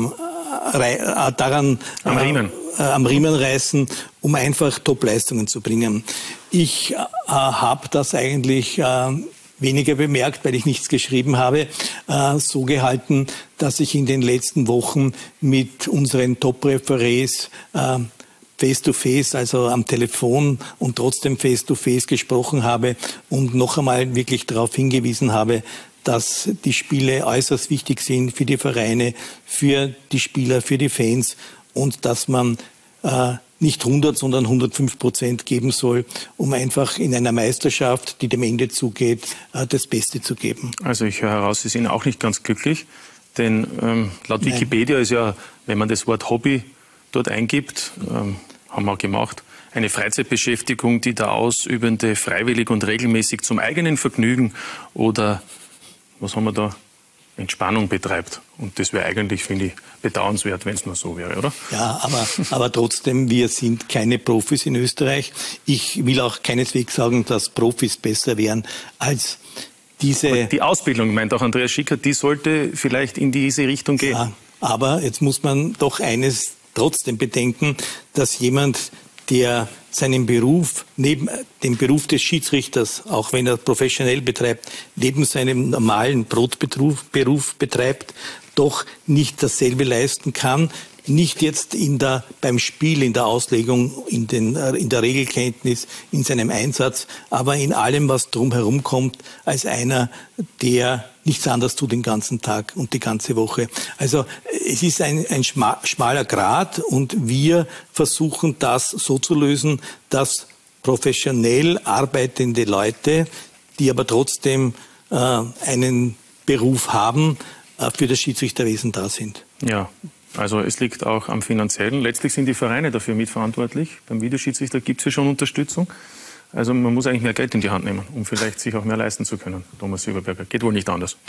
Speaker 3: Riemen reißen, um einfach Top-Leistungen zu bringen. Ich habe das eigentlich weniger bemerkt, weil ich nichts geschrieben habe, so gehalten, dass ich in den letzten Wochen mit unseren Top-Referees face-to-face, also am Telefon und trotzdem face-to-face gesprochen habe und noch einmal wirklich darauf hingewiesen habe, dass die Spiele äußerst wichtig sind für die Vereine, für die Spieler, für die Fans und dass man nicht 100, sondern 105% geben soll, um einfach in einer Meisterschaft, die dem Ende zugeht, das Beste zu geben.
Speaker 2: Also ich höre heraus, Sie sind auch nicht ganz glücklich, denn laut Wikipedia ist ja, wenn man das Wort Hobby dort eingibt, haben wir auch gemacht, eine Freizeitbeschäftigung, die der Ausübende freiwillig und regelmäßig zum eigenen Vergnügen oder, was haben wir da, Entspannung betreibt. Und das wäre eigentlich, finde ich, bedauernswert, wenn es nur so wäre, oder?
Speaker 3: Ja, aber trotzdem, wir sind keine Profis in Österreich. Ich will auch keineswegs sagen, dass Profis besser wären als diese...
Speaker 2: Die Ausbildung, meint auch Andreas Schickert, die sollte vielleicht in diese Richtung gehen.
Speaker 3: Ja, aber jetzt muss man doch eines trotzdem bedenken, dass jemand, der seinen Beruf, neben dem Beruf des Schiedsrichters, auch wenn er professionell betreibt, neben seinem normalen Beruf betreibt, doch nicht dasselbe leisten kann. Nicht jetzt beim Spiel, in der Auslegung, in der Regelkenntnis, in seinem Einsatz, aber in allem, was drumherum kommt, als einer, der nichts anderes tut den ganzen Tag und die ganze Woche. Also es ist ein schmaler Grat und wir versuchen das so zu lösen, dass professionell arbeitende Leute, die aber trotzdem einen Beruf haben, für das Schiedsrichterwesen da sind.
Speaker 2: Ja, also es liegt auch am Finanziellen. Letztlich sind die Vereine dafür mitverantwortlich. Beim Videoschiedsrichter gibt es ja schon Unterstützung. Also man muss eigentlich mehr Geld in die Hand nehmen, um vielleicht sich auch mehr leisten zu können. Thomas Silberberger, geht wohl nicht anders.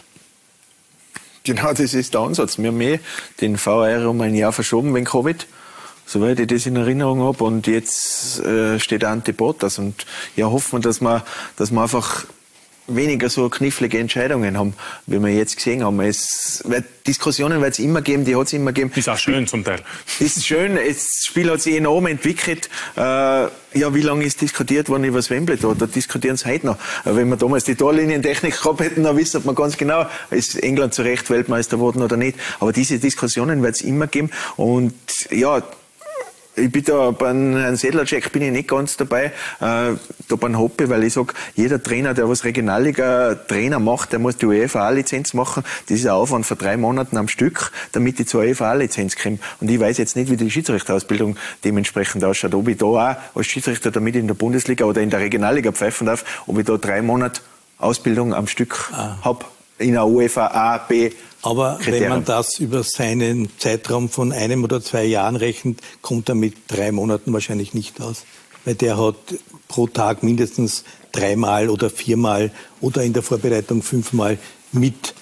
Speaker 4: Genau, das ist der Ansatz. Wir haben den VR um ein Jahr verschoben wegen Covid, soweit ich das in Erinnerung habe. Und jetzt steht Ante Bottas. Und ja, hoffen wir, dass wir einfach weniger so knifflige Entscheidungen haben, wie wir jetzt gesehen haben. Diskussionen wird es immer geben, die hat es immer gegeben.
Speaker 2: Ist auch schön zum Teil.
Speaker 4: Ist schön, das Spiel hat sich enorm entwickelt. Ja, wie lange ist diskutiert worden über das Wembley da? Da diskutieren sie heute noch. Wenn wir damals die Torlinientechnik gehabt hätten, dann wissen wir ganz genau, ist England zu Recht Weltmeister geworden oder nicht. Aber diese Diskussionen wird es immer geben. Und ja, ich bin da beim Herrn Sedlacek bin ich nicht ganz dabei, da beim Hoppe, weil ich sage, jeder Trainer, der was Regionalliga-Trainer macht, der muss die UEFA-Lizenz machen. Das ist ein Aufwand von 3 Monaten am Stück, damit ich zur UEFA-Lizenz komme. Und ich weiß jetzt nicht, wie die Schiedsrichterausbildung dementsprechend ausschaut. Ob ich da auch als Schiedsrichter damit in der Bundesliga oder in der Regionalliga pfeifen darf, ob ich da 3 Monate Ausbildung am Stück habe in der UEFA A, B.
Speaker 3: Aber Kriterien. Wenn man das über seinen Zeitraum von 1 oder 2 Jahren rechnet, kommt er mit 3 Monaten wahrscheinlich nicht aus. Weil der hat pro Tag mindestens 3-mal oder 4-mal oder in der Vorbereitung 5-mal mit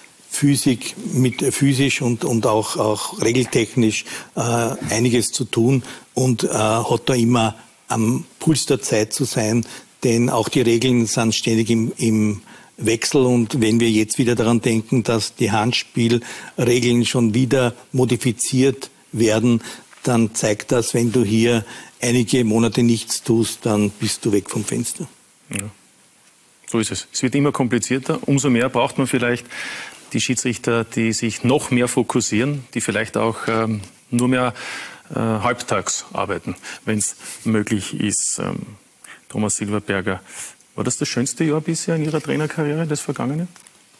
Speaker 3: physisch und auch regeltechnisch einiges zu tun und hat da immer am Puls der Zeit zu sein, denn auch die Regeln sind ständig im Wechsel. Und wenn wir jetzt wieder daran denken, dass die Handspielregeln schon wieder modifiziert werden, dann zeigt das, wenn du hier einige Monate nichts tust, dann bist du weg vom Fenster.
Speaker 2: Ja. So ist es. Es wird immer komplizierter. Umso mehr braucht man vielleicht die Schiedsrichter, die sich noch mehr fokussieren, die vielleicht auch nur mehr halbtags arbeiten, wenn es möglich ist. Thomas Silberberger, war das schönste Jahr bisher in Ihrer Trainerkarriere, das vergangene?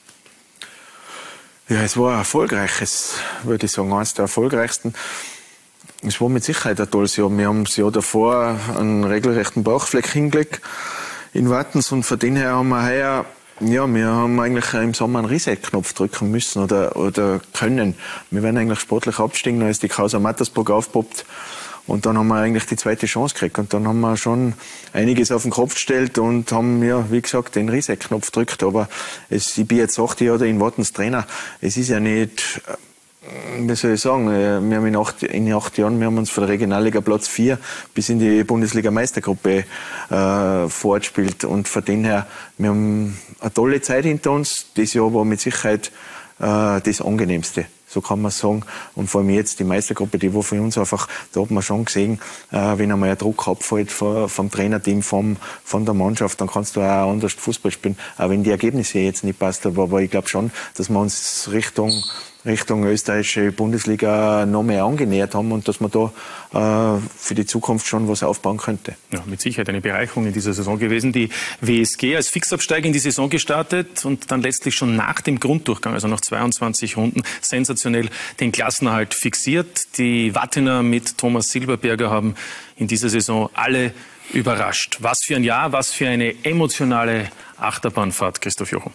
Speaker 4: Ja, es war ein erfolgreiches, würde ich sagen, eines der erfolgreichsten. Es war mit Sicherheit ein tolles Jahr. Wir haben das Jahr davor einen regelrechten Bauchfleck hingelegt in Wattens und von dem her haben wir heuer, ja, wir haben eigentlich im Sommer einen Reset-Knopf drücken müssen oder können. Wir werden eigentlich sportlich absteigen, dann ist die Causa Mattersburg aufgepoppt. Und dann haben wir eigentlich die zweite Chance gekriegt. Und dann haben wir schon einiges auf den Kopf gestellt und haben, ja, wie gesagt, den Reset-Knopf gedrückt. Aber ich bin jetzt 8 Jahre in Wattens Trainer. Es ist ja nicht, wie soll ich sagen, wir haben in 8 Jahren, wir haben uns von der Regionalliga Platz 4 bis in die Bundesliga-Meistergruppe fortgespielt. Und von dem her, wir haben eine tolle Zeit hinter uns. Das Jahr war mit Sicherheit das Angenehmste. So kann man sagen. Und vor allem jetzt die Meistergruppe, die war für uns einfach, da hat man schon gesehen, wenn einmal ein Druck abfällt vom Trainerteam, von der Mannschaft, dann kannst du auch anders Fußball spielen. Auch wenn die Ergebnisse jetzt nicht passt, aber ich glaube schon, dass wir uns Richtung österreichische Bundesliga noch mehr angenähert haben und dass man da für die Zukunft schon was aufbauen könnte.
Speaker 2: Ja, mit Sicherheit eine Bereicherung in dieser Saison gewesen. Die WSG als Fixabsteiger in die Saison gestartet und dann letztlich schon nach dem Grunddurchgang, also nach 22 Runden, sensationell den Klassenerhalt fixiert. Die Wattener mit Thomas Silberberger haben in dieser Saison alle überrascht. Was für ein Jahr, was für eine emotionale Achterbahnfahrt, Christoph Jochum.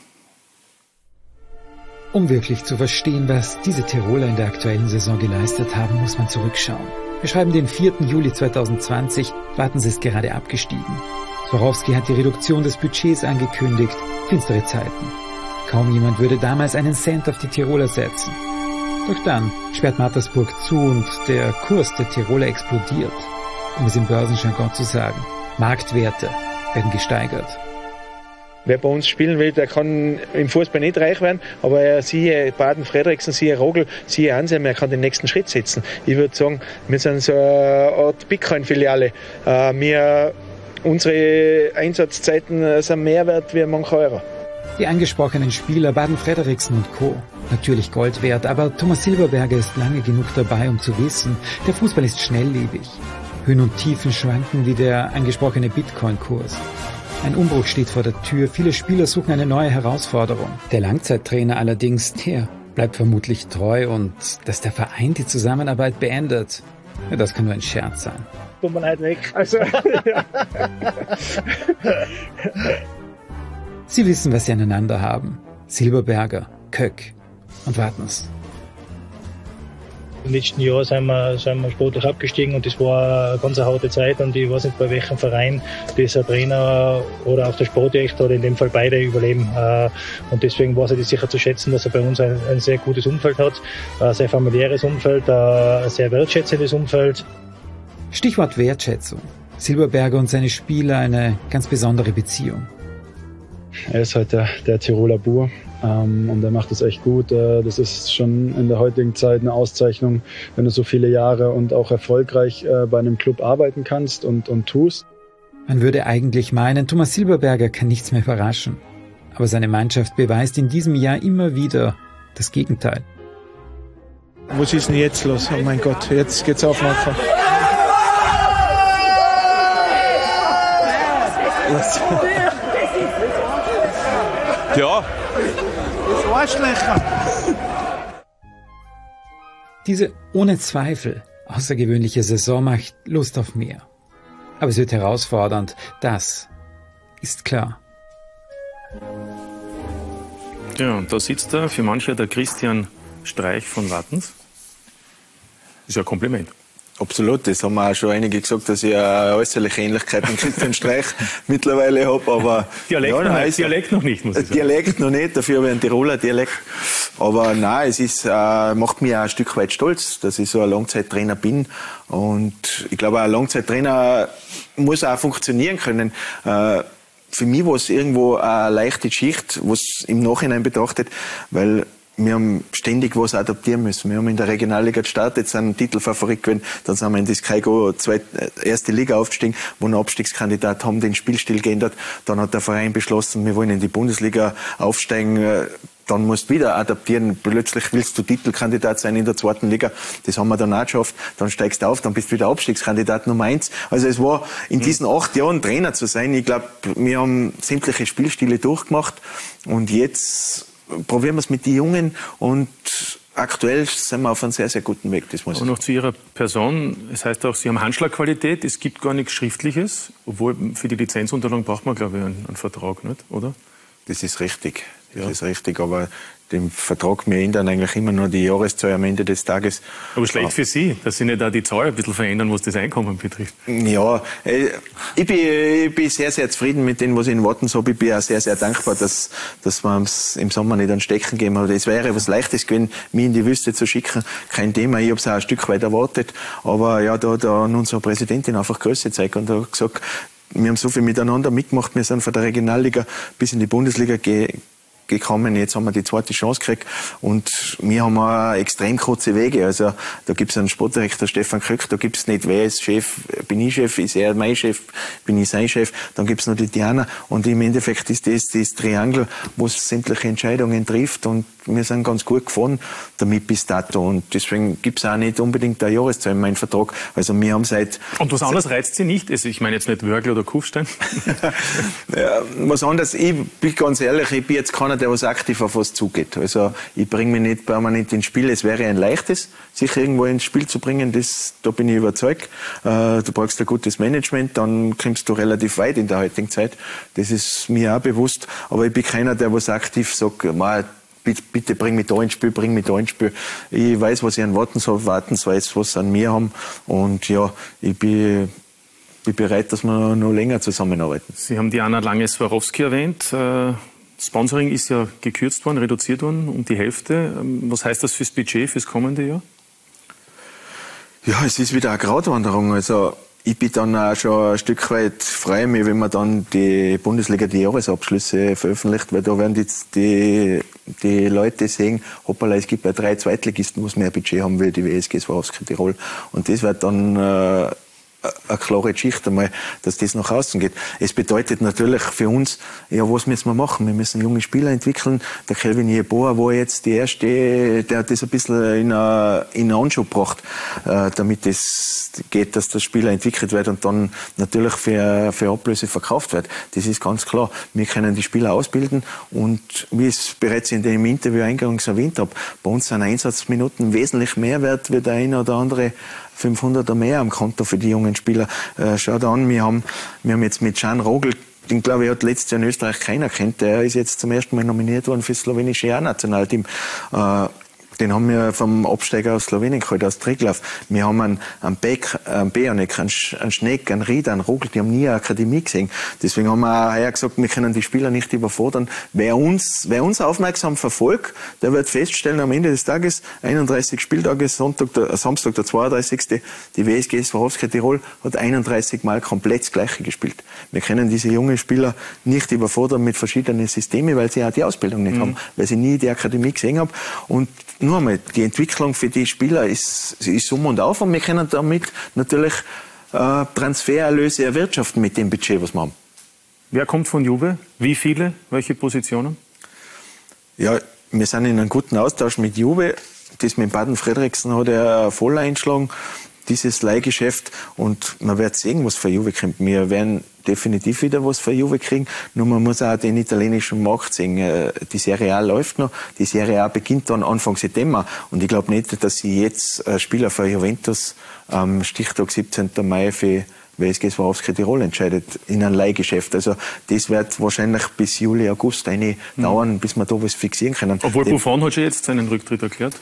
Speaker 13: Um wirklich zu verstehen, was diese Tiroler in der aktuellen Saison geleistet haben, muss man zurückschauen. Wir schreiben den 4. Juli 2020, Wattens ist gerade abgestiegen. Swarovski hat die Reduktion des Budgets angekündigt, finstere Zeiten. Kaum jemand würde damals einen Cent auf die Tiroler setzen. Doch dann sperrt Mattersburg zu und der Kurs der Tiroler explodiert. Um es im Börsenjargon zu sagen, Marktwerte werden gesteigert.
Speaker 16: Wer bei uns spielen will, der kann im Fußball nicht reich werden, aber siehe Baden-Fredriksen, siehe Rogel, siehe Ansem, er kann den nächsten Schritt setzen. Ich würde sagen, wir sind so eine Art Bitcoin-Filiale. Unsere Einsatzzeiten sind mehr wert wie mancher Euro.
Speaker 13: Die angesprochenen Spieler Baden-Fredriksen und Co. Natürlich Gold wert, aber Thomas Silberberger ist lange genug dabei, um zu wissen, der Fußball ist schnelllebig. Höhen und Tiefen schwanken wie der angesprochene Bitcoin-Kurs. Ein Umbruch steht vor der Tür, viele Spieler suchen eine neue Herausforderung. Der Langzeittrainer allerdings, der bleibt vermutlich treu und dass der Verein die Zusammenarbeit beendet, ja, das kann nur ein Scherz sein.
Speaker 16: Tut mir leid weg. Also, ja.
Speaker 13: Sie wissen, was sie aneinander haben. Silberberger, Köck und Wattens.
Speaker 16: Im letzten Jahr sind wir sportlich abgestiegen und das war eine ganz harte Zeit und ich weiß nicht, bei welchem Verein dieser Trainer oder auch der Sportdirektor oder in dem Fall beide überleben. Und deswegen weiß ich das sicher zu schätzen, dass er bei uns ein sehr gutes Umfeld hat, ein sehr familiäres Umfeld, ein sehr wertschätzendes Umfeld.
Speaker 13: Stichwort Wertschätzung. Silberberger und seine Spieler eine ganz besondere Beziehung.
Speaker 17: Er ist halt der Tiroler Bur und er macht das echt gut. Das ist schon in der heutigen Zeit eine Auszeichnung, wenn du so viele Jahre und auch erfolgreich bei einem Club arbeiten kannst und tust.
Speaker 13: Man würde eigentlich meinen, Thomas Silberberger kann nichts mehr überraschen. Aber seine Mannschaft beweist in diesem Jahr immer wieder das Gegenteil.
Speaker 16: Was ist denn jetzt los? Oh mein Gott, jetzt geht's auf Nordfall.
Speaker 10: Ja.
Speaker 16: Das Arschlöcher.
Speaker 13: Diese ohne Zweifel außergewöhnliche Saison macht Lust auf mehr. Aber es wird herausfordernd, das ist klar.
Speaker 2: Ja, und da sitzt da für manche der Christian Streich von Wattens. Ist ja ein Kompliment.
Speaker 4: Absolut, das haben auch schon einige gesagt, dass ich eine äußerliche Ähnlichkeit mit Christian Streich mittlerweile habe, aber
Speaker 2: Dialekt noch nicht, muss ich sagen.
Speaker 4: Dialekt noch nicht, dafür habe ich einen Tiroler Dialekt. Aber nein, es ist, macht mich auch ein Stück weit stolz, dass ich so ein Langzeittrainer bin. Und ich glaube, ein Langzeittrainer muss auch funktionieren können. Für mich war es irgendwo eine leichte Geschichte, was im Nachhinein betrachtet, weil wir haben ständig was adaptieren müssen. Wir haben in der Regionalliga gestartet, sind ein Titelfavorit gewesen. Dann sind wir in die Skygo erste Liga aufgestiegen, wo ein Abstiegskandidat haben den Spielstil geändert. Dann hat der Verein beschlossen, wir wollen in die Bundesliga aufsteigen. Dann musst du wieder adaptieren. Plötzlich willst du Titelkandidat sein in der zweiten Liga. Das haben wir dann auch geschafft. Dann steigst du auf, dann bist du wieder Abstiegskandidat Nummer 1. Also es war in diesen 8 Jahren Trainer zu sein. Ich glaube, wir haben sämtliche Spielstile durchgemacht. Und jetzt probieren wir es mit den Jungen und aktuell sind wir auf einem sehr, sehr guten Weg. Das muss
Speaker 2: und noch zu Ihrer Person. Es heißt auch, Sie haben Handschlagqualität. Es gibt gar nichts Schriftliches. Obwohl für die Lizenzunterlagen braucht man, glaube ich, einen Vertrag, nicht? Oder?
Speaker 4: Das ist richtig. Das ist richtig, aber den Vertrag, wir ändern eigentlich immer nur die Jahreszahl am Ende des Tages.
Speaker 2: Aber schlecht für Sie, dass Sie nicht auch die Zahl ein bisschen verändern, was das Einkommen betrifft.
Speaker 4: Ja, ich bin sehr, sehr zufrieden mit dem, was ich in Wattens habe. Ich bin auch sehr, sehr dankbar, dass wir uns im Sommer nicht an Stecken geben. Aber es wäre was Leichtes gewesen, mich in die Wüste zu schicken. Kein Thema, ich habe es auch ein Stück weit erwartet. Aber ja, da hat unsere Präsidentin einfach Größe gezeigt und hat gesagt, wir haben so viel miteinander mitgemacht, wir sind von der Regionalliga bis in die Bundesliga gekommen. Jetzt haben wir die zweite Chance gekriegt und wir haben auch extrem kurze Wege. Also da gibt es einen Sportdirektor Stefan Köck, da gibt es nicht, wer ist Chef, bin ich Chef, ist er mein Chef, bin ich sein Chef, dann gibt es noch die Diana und im Endeffekt ist das Triangel, wo es sämtliche Entscheidungen trifft und wir sind ganz gut gefahren damit bis dato und deswegen gibt es auch nicht unbedingt eine Jahreszahl in meinem Vertrag. Also wir haben seit...
Speaker 2: Und was anderes reizt Sie nicht? Also ich meine jetzt nicht Wörgl oder Kufstein?
Speaker 4: Ja, was anderes, ich bin ganz ehrlich, ich bin jetzt keiner, der was aktiv auf was zugeht. Also ich bringe mich nicht permanent ins Spiel. Es wäre ein leichtes, sich irgendwo ins Spiel zu bringen, da bin ich überzeugt. Du brauchst ein gutes Management, dann kommst du relativ weit in der heutigen Zeit. Das ist mir auch bewusst. Aber ich bin keiner, der was aktiv sagt, bitte bring mich da ins Spiel, bring mich da ins Spiel. Ich weiß, was ich an Wattens habe, Wattens weiß, was sie an mir haben. Und ja, ich bin bereit, dass wir noch länger zusammenarbeiten.
Speaker 2: Sie haben Diana Lange-Swarovski erwähnt. Sponsoring ist ja gekürzt worden, reduziert worden um die Hälfte. Was heißt das fürs Budget fürs kommende Jahr?
Speaker 4: Ja, es ist wieder eine Gratwanderung. Also ich bin dann auch schon ein Stück weit, freue mich, wenn man dann die Bundesliga die Jahresabschlüsse veröffentlicht, weil da werden die Leute sehen, hoppala, es gibt ja 3 Zweitligisten, was mehr Budget haben will, die WSG Swarovski Tirol. Und das wird dann eine klare Geschichte einmal, dass das nach außen geht. Es bedeutet natürlich für uns, ja, was müssen wir machen? Wir müssen junge Spieler entwickeln. Der Kelvin Jeboa war jetzt die erste, der hat das ein bisschen in einen Anschub gebracht, damit es geht, dass der Spieler entwickelt wird und dann natürlich für Ablöse verkauft wird. Das ist ganz klar. Wir können die Spieler ausbilden und wie ich es bereits in dem Interview eingangs erwähnt habe, bei uns sind Einsatzminuten wesentlich mehr wert, wie der eine oder andere 500er mehr am Konto für die jungen Spieler. Schaut an, wir haben jetzt mit Can Rogel den glaube ich hat letztes Jahr in Österreich keiner kennt. Der ist jetzt zum ersten Mal nominiert worden für das slowenische A-Nationalteam. Den haben wir vom Absteiger aus Slowenien geholt, aus Triglav. Wir haben einen Beck, einen Beonek, einen Schneck, einen Ried, einen Rogel, die haben nie eine Akademie gesehen. Deswegen haben wir auch heuer gesagt, wir können die Spieler nicht überfordern. Wer uns aufmerksam verfolgt, der wird feststellen, am Ende des Tages, 31 Spieltage, Samstag der 32. Die WSG Swarovski Tirol hat 31 Mal komplett das Gleiche gespielt. Wir können diese jungen Spieler nicht überfordern mit verschiedenen Systemen, weil sie auch die Ausbildung nicht haben, weil sie nie die Akademie gesehen haben. Und nur einmal, die Entwicklung für die Spieler ist um und auf und wir können damit natürlich Transfererlöse erwirtschaften mit dem Budget, was wir haben.
Speaker 2: Wer kommt von Juve? Wie viele? Welche Positionen?
Speaker 4: Ja, wir sind in einem guten Austausch mit Juve. Das mit Baden Fredriksen hat er voll eingeschlagen, dieses Leihgeschäft. Und man wird sehen, was für Juve kommt. Wir werden definitiv wieder was für Juve kriegen. Nur man muss auch den italienischen Markt sehen. Die Serie A läuft noch. Die Serie A beginnt dann Anfang September. Und ich glaube nicht, dass sie jetzt Spieler für Juventus am Stichtag 17. Mai für WSG Swarovski Tirol entscheidet in einem Leihgeschäft. Also das wird wahrscheinlich bis Juli, August dauern, bis wir da was fixieren können.
Speaker 2: Obwohl Buffon hat schon jetzt seinen Rücktritt erklärt.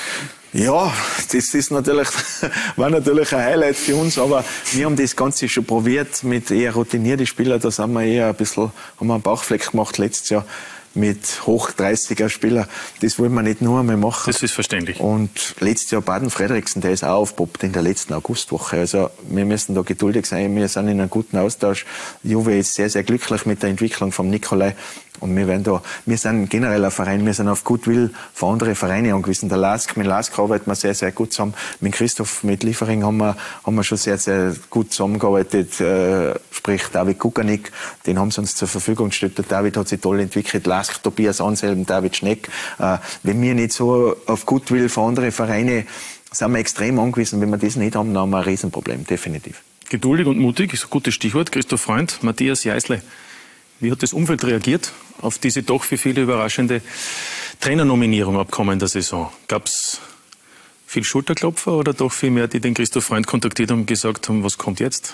Speaker 4: Ja, das ist natürlich, war natürlich ein Highlight für uns, aber wir haben das Ganze schon probiert mit eher routinierten Spielern. Da sind wir eher haben wir einen Bauchfleck gemacht letztes Jahr mit hoch 30er Spielern. Das wollen wir nicht nur einmal machen.
Speaker 2: Das ist verständlich.
Speaker 4: Und letztes Jahr Baden Fredriksen, der ist auch aufgepoppt in der letzten Augustwoche. Also wir müssen da geduldig sein. Wir sind in einem guten Austausch. Juve ist sehr, sehr glücklich mit der Entwicklung von Nikolai. Und wir sind generell ein Verein, wir sind auf Goodwill von anderen Vereinen angewiesen. Mit Lask arbeiten wir sehr, sehr gut zusammen. Mit Christoph, mit Liefering haben wir schon sehr, sehr gut zusammengearbeitet. Sprich, David Kukanik, den haben sie uns zur Verfügung gestellt. Der David hat sich toll entwickelt. Lask, Tobias Anselm, David Schneck. Wenn wir nicht so auf Goodwill von anderen Vereinen sind wir extrem angewiesen. Wenn wir das nicht haben, dann haben wir ein Riesenproblem, definitiv.
Speaker 2: Geduldig und mutig ist ein gutes Stichwort. Christoph Freund, Matthias Jeißle. Wie hat das Umfeld reagiert auf diese doch für viele überraschende Trainernominierung ab kommender Saison? Gab es viel Schulterklopfer oder doch viel mehr, die den Christoph Freund kontaktiert haben und gesagt haben, was kommt jetzt?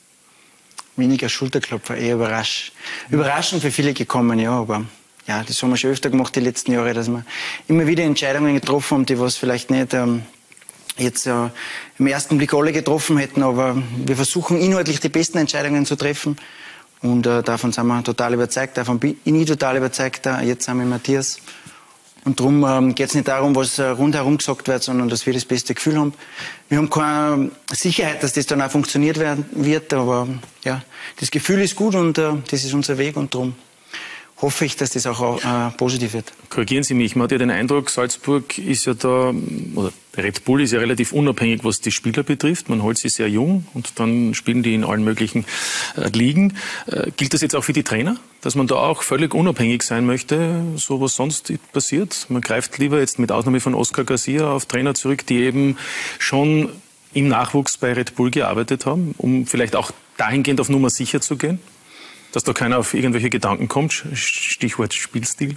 Speaker 5: Weniger Schulterklopfer, eher überraschend für viele gekommen, ja, aber ja, das haben wir schon öfter gemacht die letzten Jahre, dass wir immer wieder Entscheidungen getroffen haben, die was vielleicht nicht jetzt im ersten Blick alle getroffen hätten, aber wir versuchen inhaltlich die besten Entscheidungen zu treffen. Und davon sind wir total überzeugt, davon bin ich total überzeugt, jetzt sind wir Matthias. Und darum geht es nicht darum, was rundherum gesagt wird, sondern dass wir das beste Gefühl haben. Wir haben keine Sicherheit, dass das dann auch funktioniert wird, aber ja, das Gefühl ist gut und das ist unser Weg und darum hoffe ich, dass das auch positiv wird.
Speaker 2: Korrigieren Sie mich, man hat ja den Eindruck, Salzburg ist ja da, oder Red Bull ist ja relativ unabhängig, was die Spieler betrifft. Man holt sie sehr jung und dann spielen die in allen möglichen Ligen. Gilt das jetzt auch für die Trainer, dass man da auch völlig unabhängig sein möchte, so was sonst passiert? Man greift lieber jetzt mit Ausnahme von Oscar Garcia auf Trainer zurück, die eben schon im Nachwuchs bei Red Bull gearbeitet haben, um vielleicht auch dahingehend auf Nummer sicher zu gehen? Dass da keiner auf irgendwelche Gedanken kommt, Stichwort Spielstil?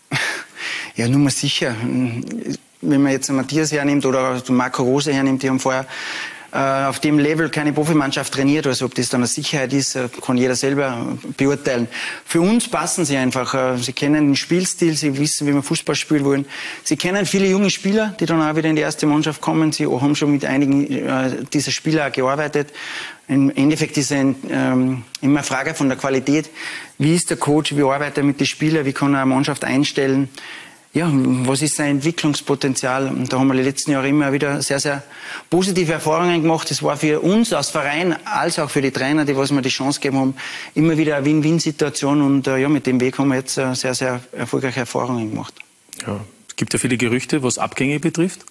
Speaker 5: Ja, nur mal sicher. Wenn man jetzt einen Matthias hernimmt oder Marco Rose hernimmt, die haben vorher auf dem Level keine Profimannschaft trainiert. Also ob das dann eine Sicherheit ist, kann jeder selber beurteilen. Für uns passen sie einfach. Sie kennen den Spielstil, sie wissen, wie wir Fußball spielen wollen. Sie kennen viele junge Spieler, die dann auch wieder in die erste Mannschaft kommen. Sie haben schon mit einigen dieser Spieler gearbeitet. Im Endeffekt ist es immer eine Frage von der Qualität. Wie ist der Coach, wie arbeitet er mit den Spielern, wie kann er eine Mannschaft einstellen? Ja, was ist sein Entwicklungspotenzial? Und da haben wir die letzten Jahre immer wieder sehr, sehr positive Erfahrungen gemacht. Das war für uns als Verein, als auch für die Trainer, die was mir die Chance gegeben haben, immer wieder eine Win-Win-Situation. Und ja, mit dem Weg haben wir jetzt sehr, sehr erfolgreiche Erfahrungen gemacht.
Speaker 2: Ja, es gibt ja viele Gerüchte, was Abgänge betrifft.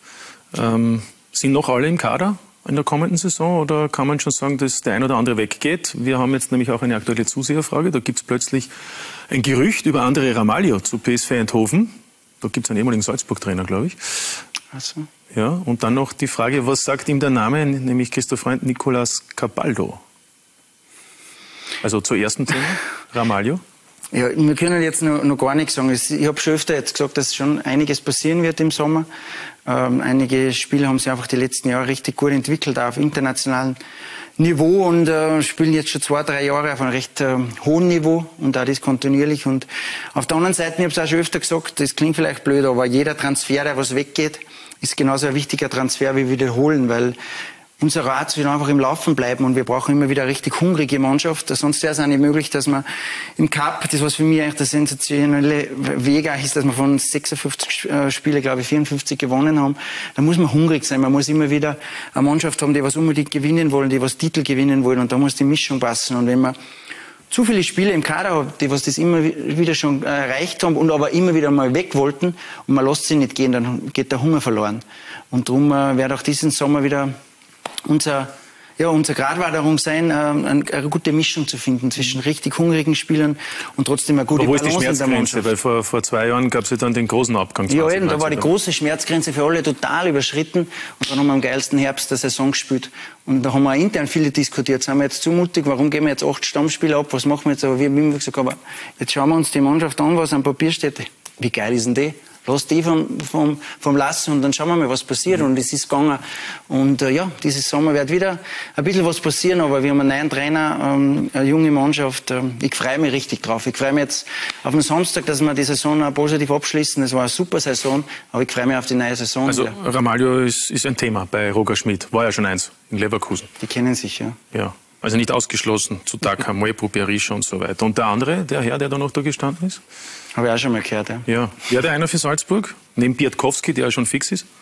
Speaker 2: Sind noch alle im Kader in der kommenden Saison oder kann man schon sagen, dass der ein oder andere weggeht? Wir haben jetzt nämlich auch eine aktuelle Zuseherfrage. Da gibt es plötzlich ein Gerücht über André Ramalho zu PSV Eindhoven. Da gibt es einen ehemaligen Salzburg-Trainer, glaube ich.
Speaker 5: Ach so.
Speaker 2: Ja, und dann noch die Frage, was sagt ihm der Name, nämlich Christoph Freund, Nicolas Capaldo? Also zur ersten Thema, Ramalho.
Speaker 5: Ja, wir können jetzt noch gar nichts sagen. Ich habe schon öfter jetzt gesagt, dass schon einiges passieren wird im Sommer. Einige Spieler haben sich einfach die letzten Jahre richtig gut entwickelt, auch auf internationalem Niveau und spielen jetzt schon 2-3 Jahre auf einem recht hohen Niveau und auch das kontinuierlich. Und auf der anderen Seite, ich habe es auch schon öfter gesagt, das klingt vielleicht blöd, aber jeder Transfer, der was weggeht, ist genauso ein wichtiger Transfer wie wiederholen, weil unser Rat wird einfach im Laufen bleiben und wir brauchen immer wieder eine richtig hungrige Mannschaft. Sonst wäre es auch nicht möglich, dass man im Cup, das was für mich eigentlich der sensationelle Weg ist, dass wir von 56 Spielen, glaube ich, 54 gewonnen haben. Da muss man hungrig sein. Man muss immer wieder eine Mannschaft haben, die was unbedingt gewinnen wollen, die was Titel gewinnen wollen und da muss die Mischung passen. Und wenn man zu viele Spiele im Kader hat, die was das immer wieder schon erreicht haben und aber immer wieder mal weg wollten und man lässt sie nicht gehen, dann geht der Hunger verloren. Und darum wird auch diesen Sommer wieder unsere Gratwanderung sein, eine gute Mischung zu finden zwischen richtig hungrigen Spielern und trotzdem eine gute Balance in der Mannschaft.
Speaker 2: Aber wo ist die Schmerzgrenze? Weil vor 2 Jahren gab es ja dann den großen Abgang.
Speaker 5: Ja, eben, da war die große Schmerzgrenze für alle total überschritten. Und dann haben wir am geilsten Herbst der Saison gespielt. Und da haben wir intern viele diskutiert. Sind wir jetzt zu mutig? Warum geben wir jetzt 8 Stammspieler ab? Was machen wir jetzt? Aber wir haben immer gesagt, aber jetzt schauen wir uns die Mannschaft an, was am Papier steht. Wie geil ist denn die? Lass die vom Lassen und dann schauen wir mal, was passiert. Und es ist gegangen. Und dieses Sommer wird wieder ein bisschen was passieren, aber wir haben einen neuen Trainer, eine junge Mannschaft. Ich freue mich richtig drauf. Ich freue mich jetzt auf den Samstag, dass wir die Saison auch positiv abschließen. Es war eine super Saison, aber ich freue mich auf die neue Saison.
Speaker 2: Also
Speaker 5: wieder.
Speaker 2: Ramalho ist ein Thema bei Roger Schmidt. War ja schon eins in Leverkusen.
Speaker 5: Die kennen sich, ja.
Speaker 2: Ja. Also nicht ausgeschlossen zu Taka, Moepo, Berisha und so weiter. Und der andere, der Herr, der da noch da gestanden ist?
Speaker 5: Habe ich auch schon mal gehört, ja.
Speaker 2: Ja. Wäre der einer für Salzburg? Neben Piatkowski, der ja schon fix ist?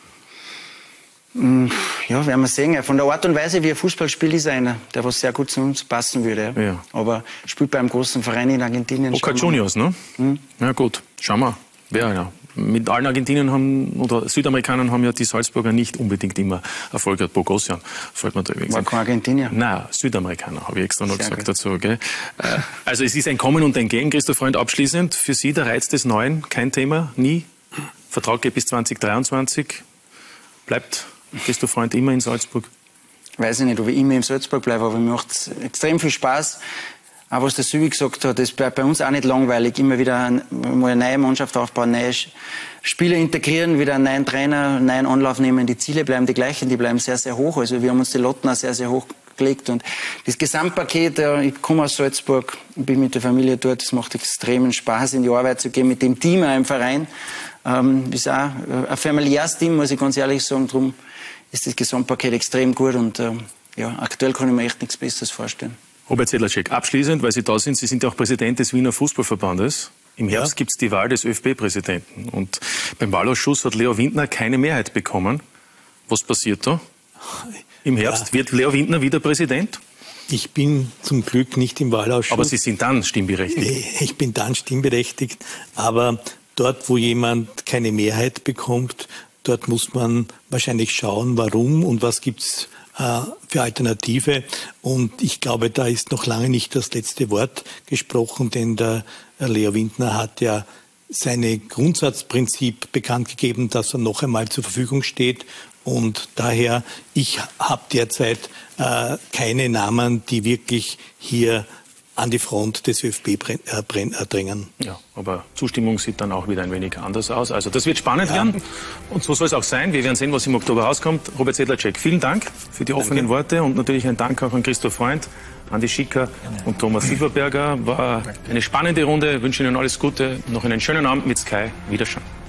Speaker 5: Ja, werden wir sehen. Von der Art und Weise, wie er Fußball spielt, ist er einer, der was sehr gut zu uns passen würde. Ja. Aber spielt bei einem großen Verein in Argentinien.
Speaker 2: Boca Juniors, ne? Ja gut, schauen wir. Wer einer. Mit allen Argentiniern oder Südamerikanern haben ja die Salzburger nicht unbedingt immer Erfolg gehabt. Bogosian fällt mir da übrigens.
Speaker 5: War kein Argentinier?
Speaker 2: Nein, Südamerikaner, habe ich extra noch gesagt dazu. Gell? Also es ist ein Kommen und ein Gehen, Christoph Freund, abschließend. Für Sie der Reiz des Neuen, kein Thema, nie. Vertrag geht bis 2023. Bleibt Christoph Freund immer in Salzburg?
Speaker 5: Weiß ich nicht, ob ich immer in Salzburg bleibe, aber mir macht es extrem viel Spaß. Aber was der Süvi gesagt hat, das bleibt bei uns auch nicht langweilig. Immer wieder mal eine neue Mannschaft aufbauen, neue Spieler integrieren, wieder einen neuen Trainer, einen neuen Anlauf nehmen. Die Ziele bleiben die gleichen, die bleiben sehr, sehr hoch. Also wir haben uns die Lotten auch sehr, sehr hoch gelegt. Und das Gesamtpaket, ich komme aus Salzburg, bin mit der Familie dort, es macht extremen Spaß, in die Arbeit zu gehen, mit dem Team auch im Verein. Das ist auch ein familiäres Team, muss ich ganz ehrlich sagen. Darum ist das Gesamtpaket extrem gut und aktuell kann ich mir echt nichts Besseres vorstellen.
Speaker 2: Robert Sedlacek, abschließend, weil Sie da sind, Sie sind ja auch Präsident des Wiener Fußballverbandes. Im Herbst gibt es die Wahl des ÖFB-Präsidenten. Und beim Wahlausschuss hat Leo Windner keine Mehrheit bekommen. Was passiert da? Im Herbst wird Leo Windner wieder Präsident?
Speaker 3: Ich bin zum Glück nicht im Wahlausschuss.
Speaker 2: Aber Sie sind dann stimmberechtigt?
Speaker 3: Ich bin dann stimmberechtigt. Aber dort, wo jemand keine Mehrheit bekommt, dort muss man wahrscheinlich schauen, warum und was gibt's für Alternative. Und ich glaube, da ist noch lange nicht das letzte Wort gesprochen, denn der Leo Windner hat ja sein Grundsatzprinzip bekannt gegeben, dass er noch einmal zur Verfügung steht. Und daher, ich habe derzeit keine Namen, die wirklich hier an die Front des ÖFB drängen.
Speaker 2: Ja, aber Zustimmung sieht dann auch wieder ein wenig anders aus. Also das wird spannend werden und so soll es auch sein. Wir werden sehen, was im Oktober rauskommt. Robert Sedlacek, vielen Dank für die offenen Worte und natürlich ein Dank auch an Christoph Freund, Andi Schicker und Thomas Silberberger. War eine spannende Runde. Ich wünsche Ihnen alles Gute. Noch einen schönen Abend mit Sky. Wiederschauen.